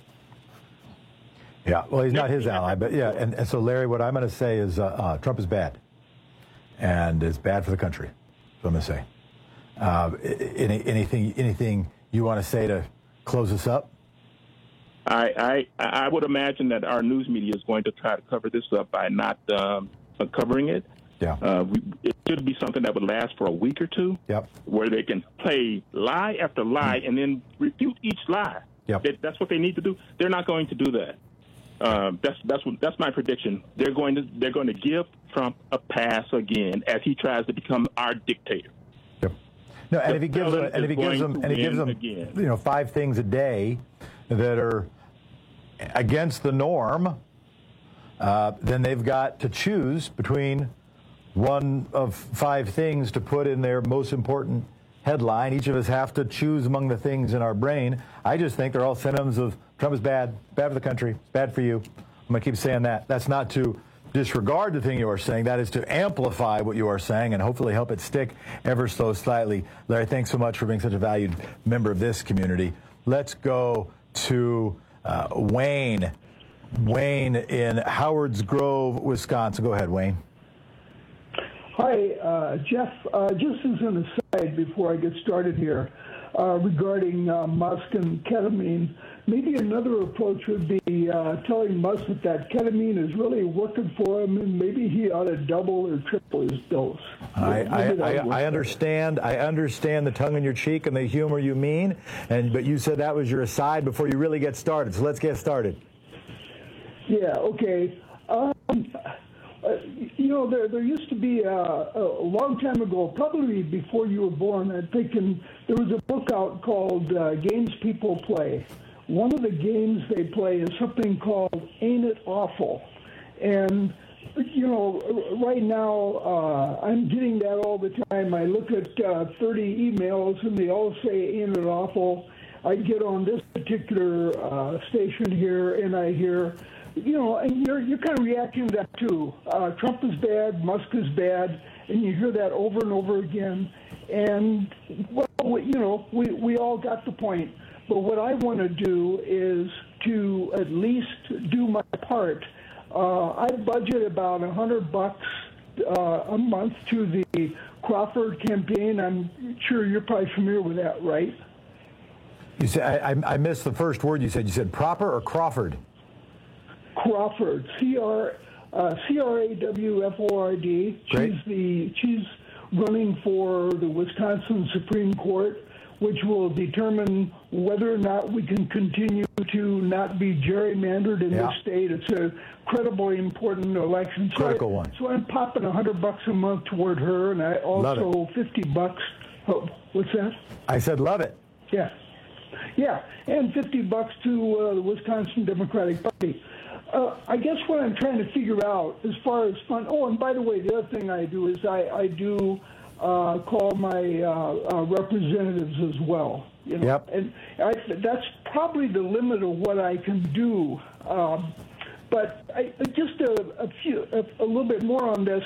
Yeah, well, he's not his ally, but yeah. And, and so, Larry, what I'm going to say is uh, uh, Trump is bad, and it's bad for the country. That's what I'm going to say. Uh, any, anything anything you want to say to close us up? I, I I would imagine that our news media is going to try to cover this up by not um, covering it. Yeah. Uh, we, it should be something that would last for a week or two. Yep. Where they can play lie after lie and then refute each lie. Yep. That, that's what they need to do. They're not going to do that. Uh, that's that's what, that's my prediction. They're going to they're going to give Trump a pass again as he tries to become our dictator. Yep. No, and The if he gives them, president and if he is gives going them, to and he gives win them, again. you know, five things a day that are against the norm, uh, then they've got to choose between one of five things to put in their most important headline. Each of us have to choose among the things in our brain. I just think they're all synonyms of Trump is bad, bad for the country, bad for you. I'm going to keep saying that. That's not to disregard the thing you are saying. That is to amplify what you are saying and hopefully help it stick ever so slightly. Larry, thanks so much for being such a valued member of this community. Let's go to uh, Wayne. Wayne in Howards Grove, Wisconsin. Go ahead, Wayne. Hi, uh, Jeff. Uh, just as an aside before I get started here, uh, regarding uh, Musk and ketamine, maybe another approach would be uh, telling Musk that that ketamine is really working for him, and maybe he ought to double or triple his dose. I, I, I, I work understand. I understand the tongue in your cheek and the humor you mean, and but you said that was your aside before you really get started. So let's get started. Yeah. Okay. Um, Uh, you know, there there used to be a, a long time ago, probably before you were born, I'm thinking there was a book out called uh, Games People Play. One of the games they play is something called Ain't It Awful? And, you know, right now uh, I'm getting that all the time. I look at uh, thirty emails and they all say Ain't It Awful? I get on this particular uh, station here and I hear, you know, and you're you're kind of reacting to that too. Uh, Trump is bad, Musk is bad, and you hear that over and over again. And well, we, you know, we we all got the point. But what I want to do is to at least do my part. Uh, I budget about a hundred bucks uh, a month to the Crawford campaign. I'm sure you're probably familiar with that, right? You said I, I missed the first word you said. You said proper or Crawford? Crawford, C R uh, C R A W F O R D. Great. She's the she's running for the Wisconsin Supreme Court, which will determine whether or not we can continue to not be gerrymandered in Yeah. this state. It's a incredibly important election. So Critical I, one. So I'm popping a hundred bucks a month toward her, and I also fifty bucks. Oh, what's that? I said love it. Yeah, yeah, and fifty bucks to uh, the Wisconsin Democratic Party. Uh, I guess what I'm trying to figure out as far as fun. Oh, and by the way, the other thing I do is I, I do uh, call my uh, uh, representatives as well. You know? Yep. And I, that's probably the limit of what I can do. Um, but I, just a, a few, a, a little bit more on this.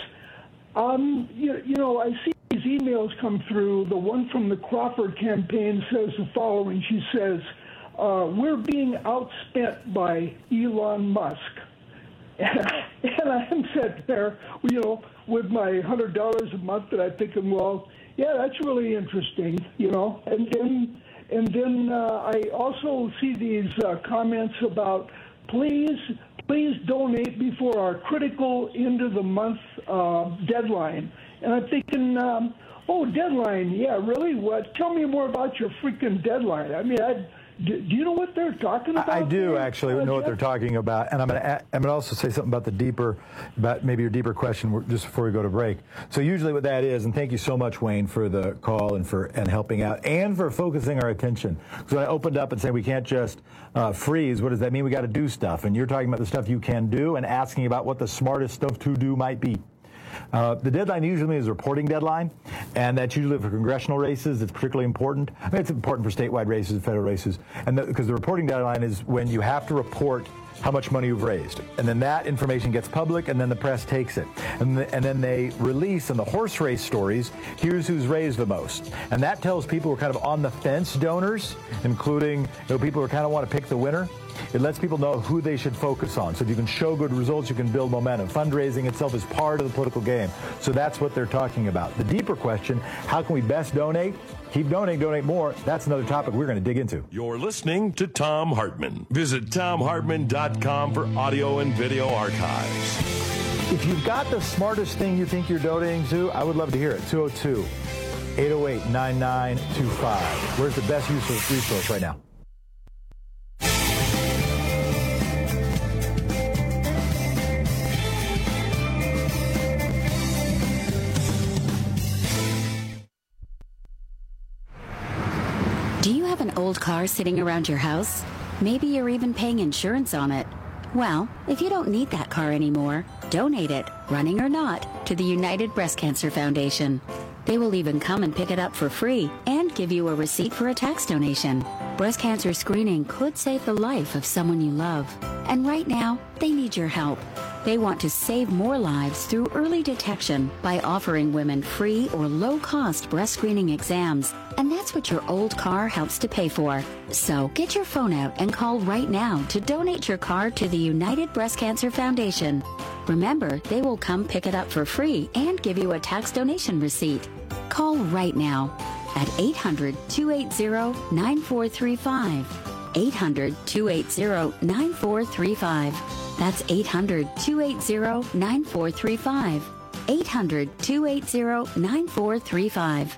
Um, you, you know, I see these emails come through. The one from the Crawford campaign says the following. She says, Uh, we're being outspent by Elon Musk. And, and I'm sitting there, you know, with my one hundred dollars a month, and I'm thinking, well, yeah, that's really interesting, you know. And then, and then uh, I also see these uh, comments about, please, please donate before our critical end of the month uh, deadline. And I'm thinking, um, oh, deadline, yeah, really? What? Tell me more about your freaking deadline. I mean, I. Do, do you know what they're talking about? I do there? actually uh, know what Jeff? they're talking about, and I'm going to I'm going to also say something about the deeper, about maybe your deeper question just before we go to break. So usually what that is, and thank you so much, Wayne, for the call and for and helping out and for focusing our attention. So I opened up and said we can't just uh, freeze. What does that mean? We got to do stuff, and you're talking about the stuff you can do and asking about what the smartest stuff to do might be. Uh, the deadline usually is a reporting deadline, and that's usually for congressional races. It's particularly important. I mean, it's important for statewide races, federal races, and because the, the reporting deadline is when you have to report how much money you've raised. And then that information gets public, and then the press takes it. And, the, and then they release in the horse race stories, here's who's raised the most. And that tells people who are kind of on the fence donors, including you know, people who kind of want to pick the winner. It lets people know who they should focus on. So if you can show good results, you can build momentum. Fundraising itself is part of the political game. So that's what they're talking about. The deeper question, how can we best donate? Keep donating, donate more. That's another topic we're going to dig into. You're listening to Thom Hartmann. Visit Thom Hartmann dot com for audio and video archives. If you've got the smartest thing you think you're donating to, I would love to hear it. two oh two, eight oh eight, nine nine two five. Where's the best use of the resource right now? Do you have an old car sitting around your house? Maybe you're even paying insurance on it. Well, if you don't need that car anymore, donate it, running or not, to the United Breast Cancer Foundation. They will even come and pick it up for free and give you a receipt for a tax donation. Breast cancer screening could save the life of someone you love. And right now, they need your help. They want to save more lives through early detection by offering women free or low-cost breast screening exams. And that's what your old car helps to pay for. So get your phone out and call right now to donate your car to the United Breast Cancer Foundation. Remember, they will come pick it up for free and give you a tax donation receipt. Call right now at eight hundred, two eight zero, nine four three five. eight hundred, two eight zero, nine four three five. That's eight hundred, two eight zero, nine four three five. eight hundred, two eight zero, nine four three five.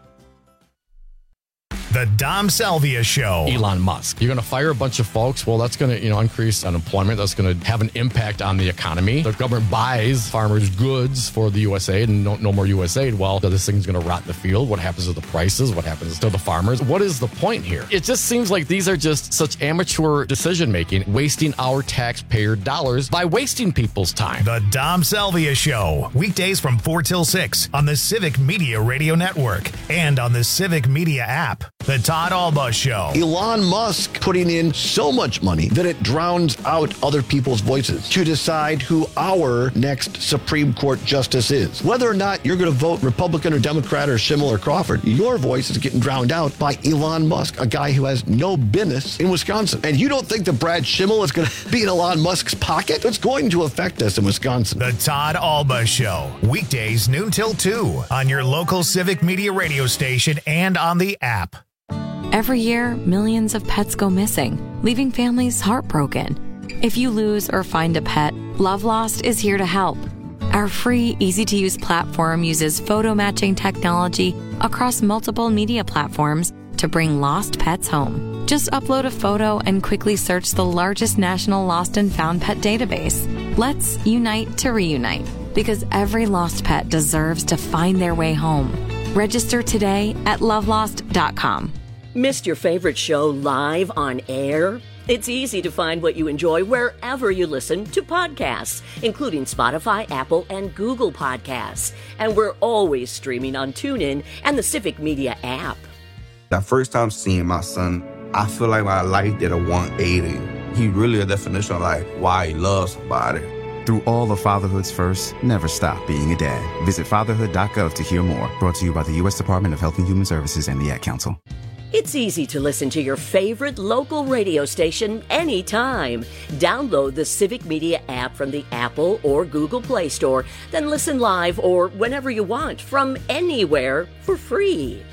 The Dom Salvia Show. Elon Musk. You're going to fire a bunch of folks. Well, that's going to, you know, increase unemployment. That's going to have an impact on the economy. The government buys farmers' goods for the U S A I D and no, no more U S A I D. Well, this thing's going to rot in the field. What happens to the prices? What happens to the farmers? What is the point here? It just seems like these are just such amateur decision-making, wasting our taxpayer dollars by wasting people's time. The Dom Salvia Show. Weekdays from four till six on the Civic Media Radio Network and on the Civic Media app. The Todd Alba Show. Elon Musk putting in so much money that it drowns out other people's voices to decide who our next Supreme Court justice is. Whether or not you're going to vote Republican or Democrat or Schimmel or Crawford, your voice is getting drowned out by Elon Musk, a guy who has no business in Wisconsin. And you don't think that Brad Schimmel is going to be in Elon Musk's pocket? It's going to affect us in Wisconsin. The Todd Alba Show. Weekdays noon till two on your local Civic Media radio station and on the app. Every year, millions of pets go missing, leaving families heartbroken. If you lose or find a pet, Love Lost is here to help. Our free, easy-to-use platform uses photo matching technology across multiple media platforms to bring lost pets home. Just upload a photo and quickly search the largest national lost and found pet database. Let's unite to reunite, because every lost pet deserves to find their way home. Register today at love lost dot com. Missed your favorite show live on air? It's easy to find what you enjoy wherever you listen to podcasts, including Spotify, Apple, and Google Podcasts. And we're always streaming on TuneIn and the Civic Media app. The first time seeing my son, I feel like my life did a one eighty. He really a definition of like why he loves somebody. Through all of fatherhood's first, never stop being a dad. Visit fatherhood dot gov to hear more. Brought to you by the U S Department of Health and Human Services and the Ad Council. It's easy to listen to your favorite local radio station anytime. Download the Civic Media app from the Apple or Google Play Store, then listen live or whenever you want from anywhere for free.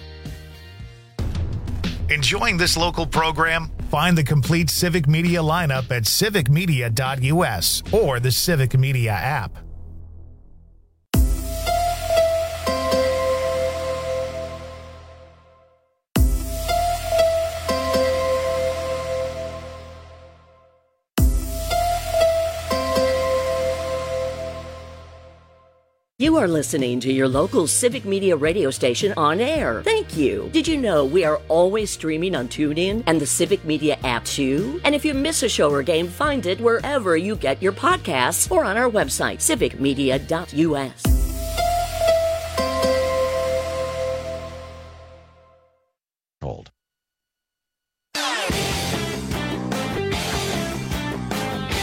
Enjoying this local program? Find the complete Civic Media lineup at civic media dot u s or the Civic Media app. You are listening to your local Civic Media radio station on air. Thank you. Did you know we are always streaming on TuneIn and the Civic Media app too? And if you miss a show or game, find it wherever you get your podcasts or on our website, civic media dot u s. Hold.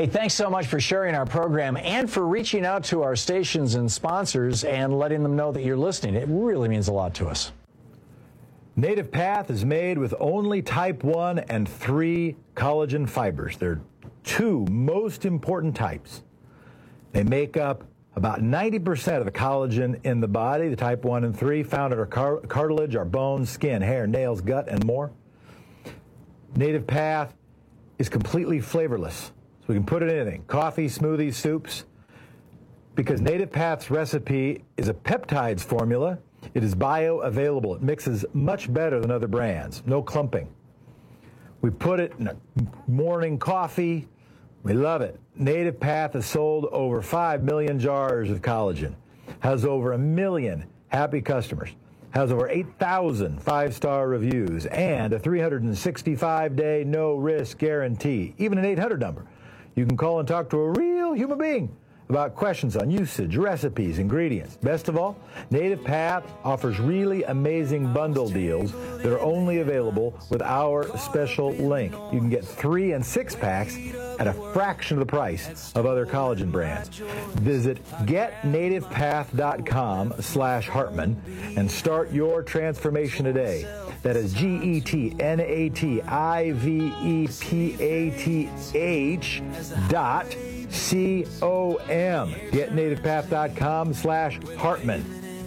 Hey, thanks so much for sharing our program and for reaching out to our stations and sponsors and letting them know that you're listening. It really means a lot to us. Native Path is made with only type one and three collagen fibers. They're two most important types. They make up about ninety percent of the collagen in the body, the type one and three, found in our car- cartilage, our bones, skin, hair, nails, gut, and more. Native Path is completely flavorless. So we can put it in anything, coffee, smoothies, soups, because Native Path's recipe is a peptides formula. It is bioavailable. It mixes much better than other brands. No clumping. We put it in a morning coffee. We love it. Native Path has sold over five million jars of collagen, has over a million happy customers, has over eight thousand five-star reviews, and a three hundred sixty-five day no-risk guarantee, even an eight hundred number. You can call and talk to a real human being about questions on usage, recipes, ingredients. Best of all, Native Path offers really amazing bundle deals that are only available with our special link. You can get three and six packs at a fraction of the price of other collagen brands. Visit getnativepath.com slash Hartman and start your transformation today. That is G E T N A T I V E P A T H dot C O M. GetNativePath.com slash Hartman.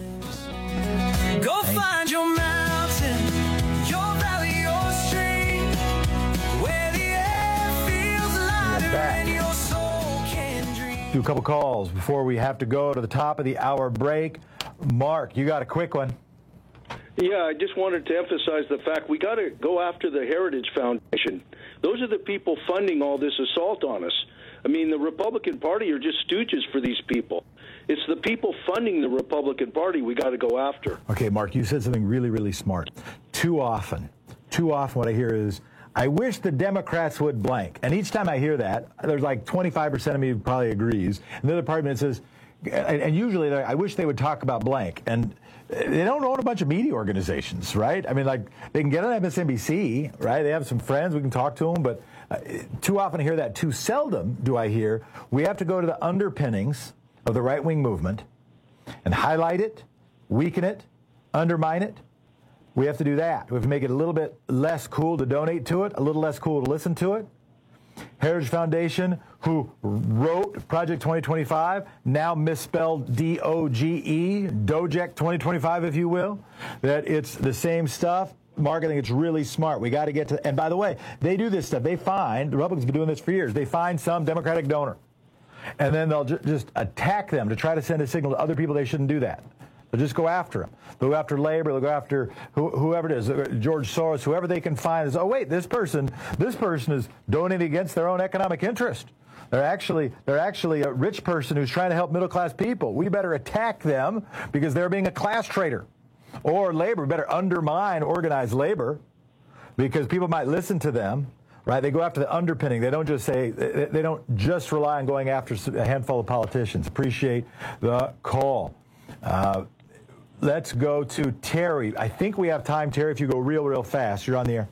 Go find your mountain, your valley, your stream, where the air feels lighter and your soul can dream. Do a couple calls before we have to go to the top of the hour break. Mark, you got a quick one. Yeah, I just wanted to emphasize the fact we got to go after the Heritage Foundation. Those are the people funding all this assault on us. I mean, the Republican Party are just stooges for these people. It's the people funding the Republican Party we got to go after. Okay, Mark, you said something really, really smart. Too often, too often what I hear is, I wish the Democrats would blank. And each time I hear that, there's like twenty-five percent of me who probably agrees. And the other part of me says, and, and usually I wish they would talk about blank. And they don't own a bunch of media organizations, right? I mean, like, they can get on M S N B C, right? They have some friends, we can talk to them, but uh, too often I hear that. Too seldom do I hear we have to go to the underpinnings of the right-wing movement and highlight it, weaken it, undermine it. We have to do that. We have to make it a little bit less cool to donate to it, a little less cool to listen to it. Heritage Foundation, who wrote Project twenty twenty-five, now misspelled D O G E, Doject twenty twenty-five, if you will, that it's the same stuff. Marketing, it's really smart. We got to get to, and by the way, they do this stuff. They find, the Republicans have been doing this for years, they find some Democratic donor, and then they'll ju- just attack them to try to send a signal to other people they shouldn't do that. They'll just go after them. They'll go after labor. They'll go after who, whoever it is, George Soros, whoever they can find. Is, oh, wait, this person, this person is donating against their own economic interest. They're actually, they're actually a rich person who's trying to help middle-class people. We better attack them because they're being a class traitor. Or labor, we better undermine organized labor because people might listen to them. Right? They go after the underpinning. They don't just say, they don't just rely on going after a handful of politicians. Appreciate the call. Uh, Let's go to Terry. I think we have time, Terry, if you go real, real fast. You're on the air.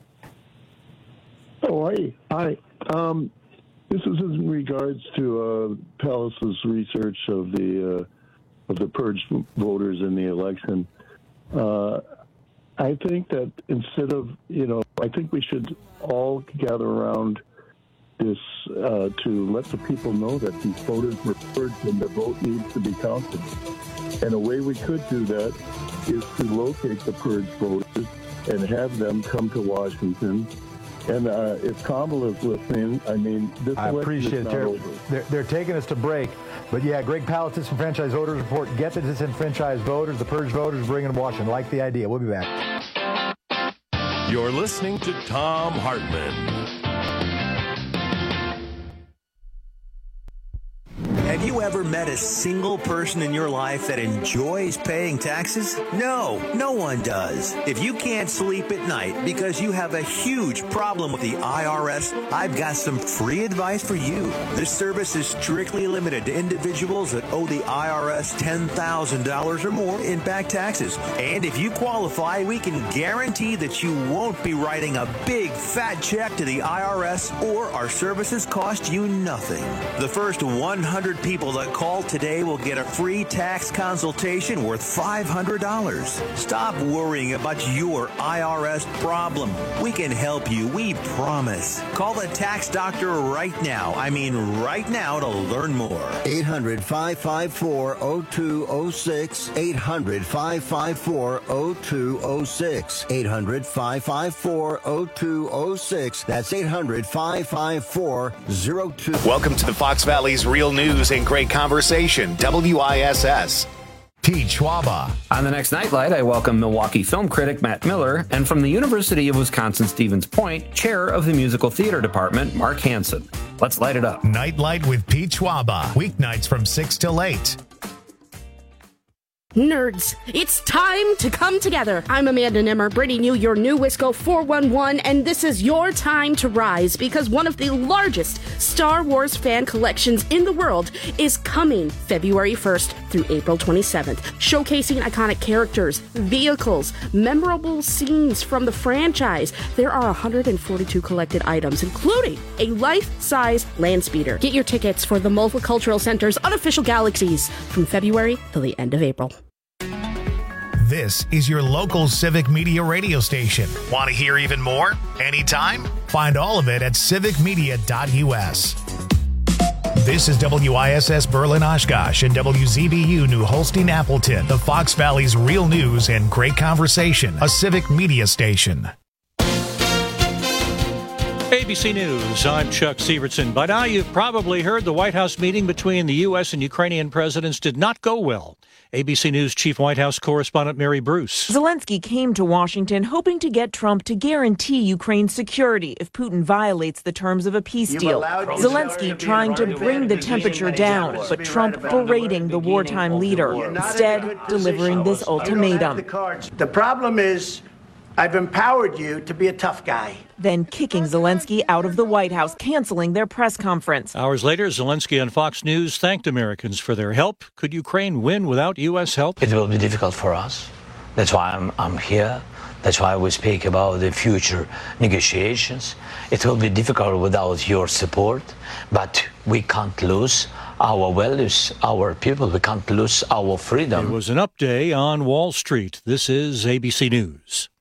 Oh, hey. Hi. Um, this is in regards to uh, Palace's research of the uh, of the purged voters in the election. Uh, I think that instead of, you know, I think we should all gather around this uh, to let the people know that these voters were purged and their vote needs to be counted. And a way we could do that is to locate the purged voters and have them come to Washington. And uh, if Kamala is listening, I mean, this I appreciate it, Terry. They're, they're taking us to break. But yeah, Greg Palast, Disenfranchised Voters Report. Get the disenfranchised voters, the purged voters, bring them to Washington. Like the idea. We'll be back. You're listening to Thom Hartmann. Have you ever ever met a single person in your life that enjoys paying taxes? No, no one does. If you can't sleep at night because you have a huge problem with the I R S, I've got some free advice for you. This service is strictly limited to individuals that owe the I R S ten thousand dollars or more in back taxes. And if you qualify, we can guarantee that you won't be writing a big fat check to the I R S, or our services cost you nothing. The first one hundred people that call today will get a free tax consultation worth five hundred dollars. Stop worrying about your I R S problem. We can help you, we promise. Call the tax doctor right now. I mean right now to learn more. eight hundred, five five four, oh two oh six. eight hundred, five five four, oh two oh six. eight hundred, five five four, oh two oh six. That's eight hundred, five five four, oh two. Welcome to the Fox Valley's Real News and Great Conversation, W I S S. Pete Schwaba. On the next Nightlight, I welcome Milwaukee film critic Matt Miller, and from the University of Wisconsin-Stevens Point, chair of the musical theater department, Mark Hansen. Let's light it up. Nightlight with Pete Schwaba. Weeknights from six till eight. Nerds, it's time to come together. I'm Amanda Nimmer, bringing you your new Wisco four one one, and this is your time to rise, because one of the largest Star Wars fan collections in the world is coming February first through April twenty-seventh, showcasing iconic characters, vehicles, memorable scenes from the franchise. There are one hundred forty-two collected items, including a life-size land speeder. Get your tickets for the Multicultural Center's unofficial Galaxies from February till the end of April. This is your local civic media radio station. Want to hear even more? Anytime? Find all of it at civic media dot U S. This is W I S S Berlin Oshkosh and W Z B U New Holstein Appleton, the Fox Valley's Real News and Great Conversation, a civic media station. A B C News, I'm Chuck Sievertson. By now, you've probably heard the White House meeting between the U S and Ukrainian presidents did not go well. A B C News Chief White House correspondent Mary Bruce. Zelensky came to Washington hoping to get Trump to guarantee Ukraine's security if Putin violates the terms of a peace You've deal. Zelensky trying to bring the temperature down, but Trump berating the wartime leader, instead delivering this ultimatum. The problem is, I've empowered you to be a tough guy. Then kicking Zelensky out of the White House, canceling their press conference. Hours later, Zelensky on Fox News thanked Americans for their help. Could Ukraine win without U S help? It will be difficult for us. That's why I'm, I'm here. That's why we speak about the future negotiations. It will be difficult without your support, but we can't lose our values, our people. We can't lose our freedom. It was an up day on Wall Street. This is A B C News.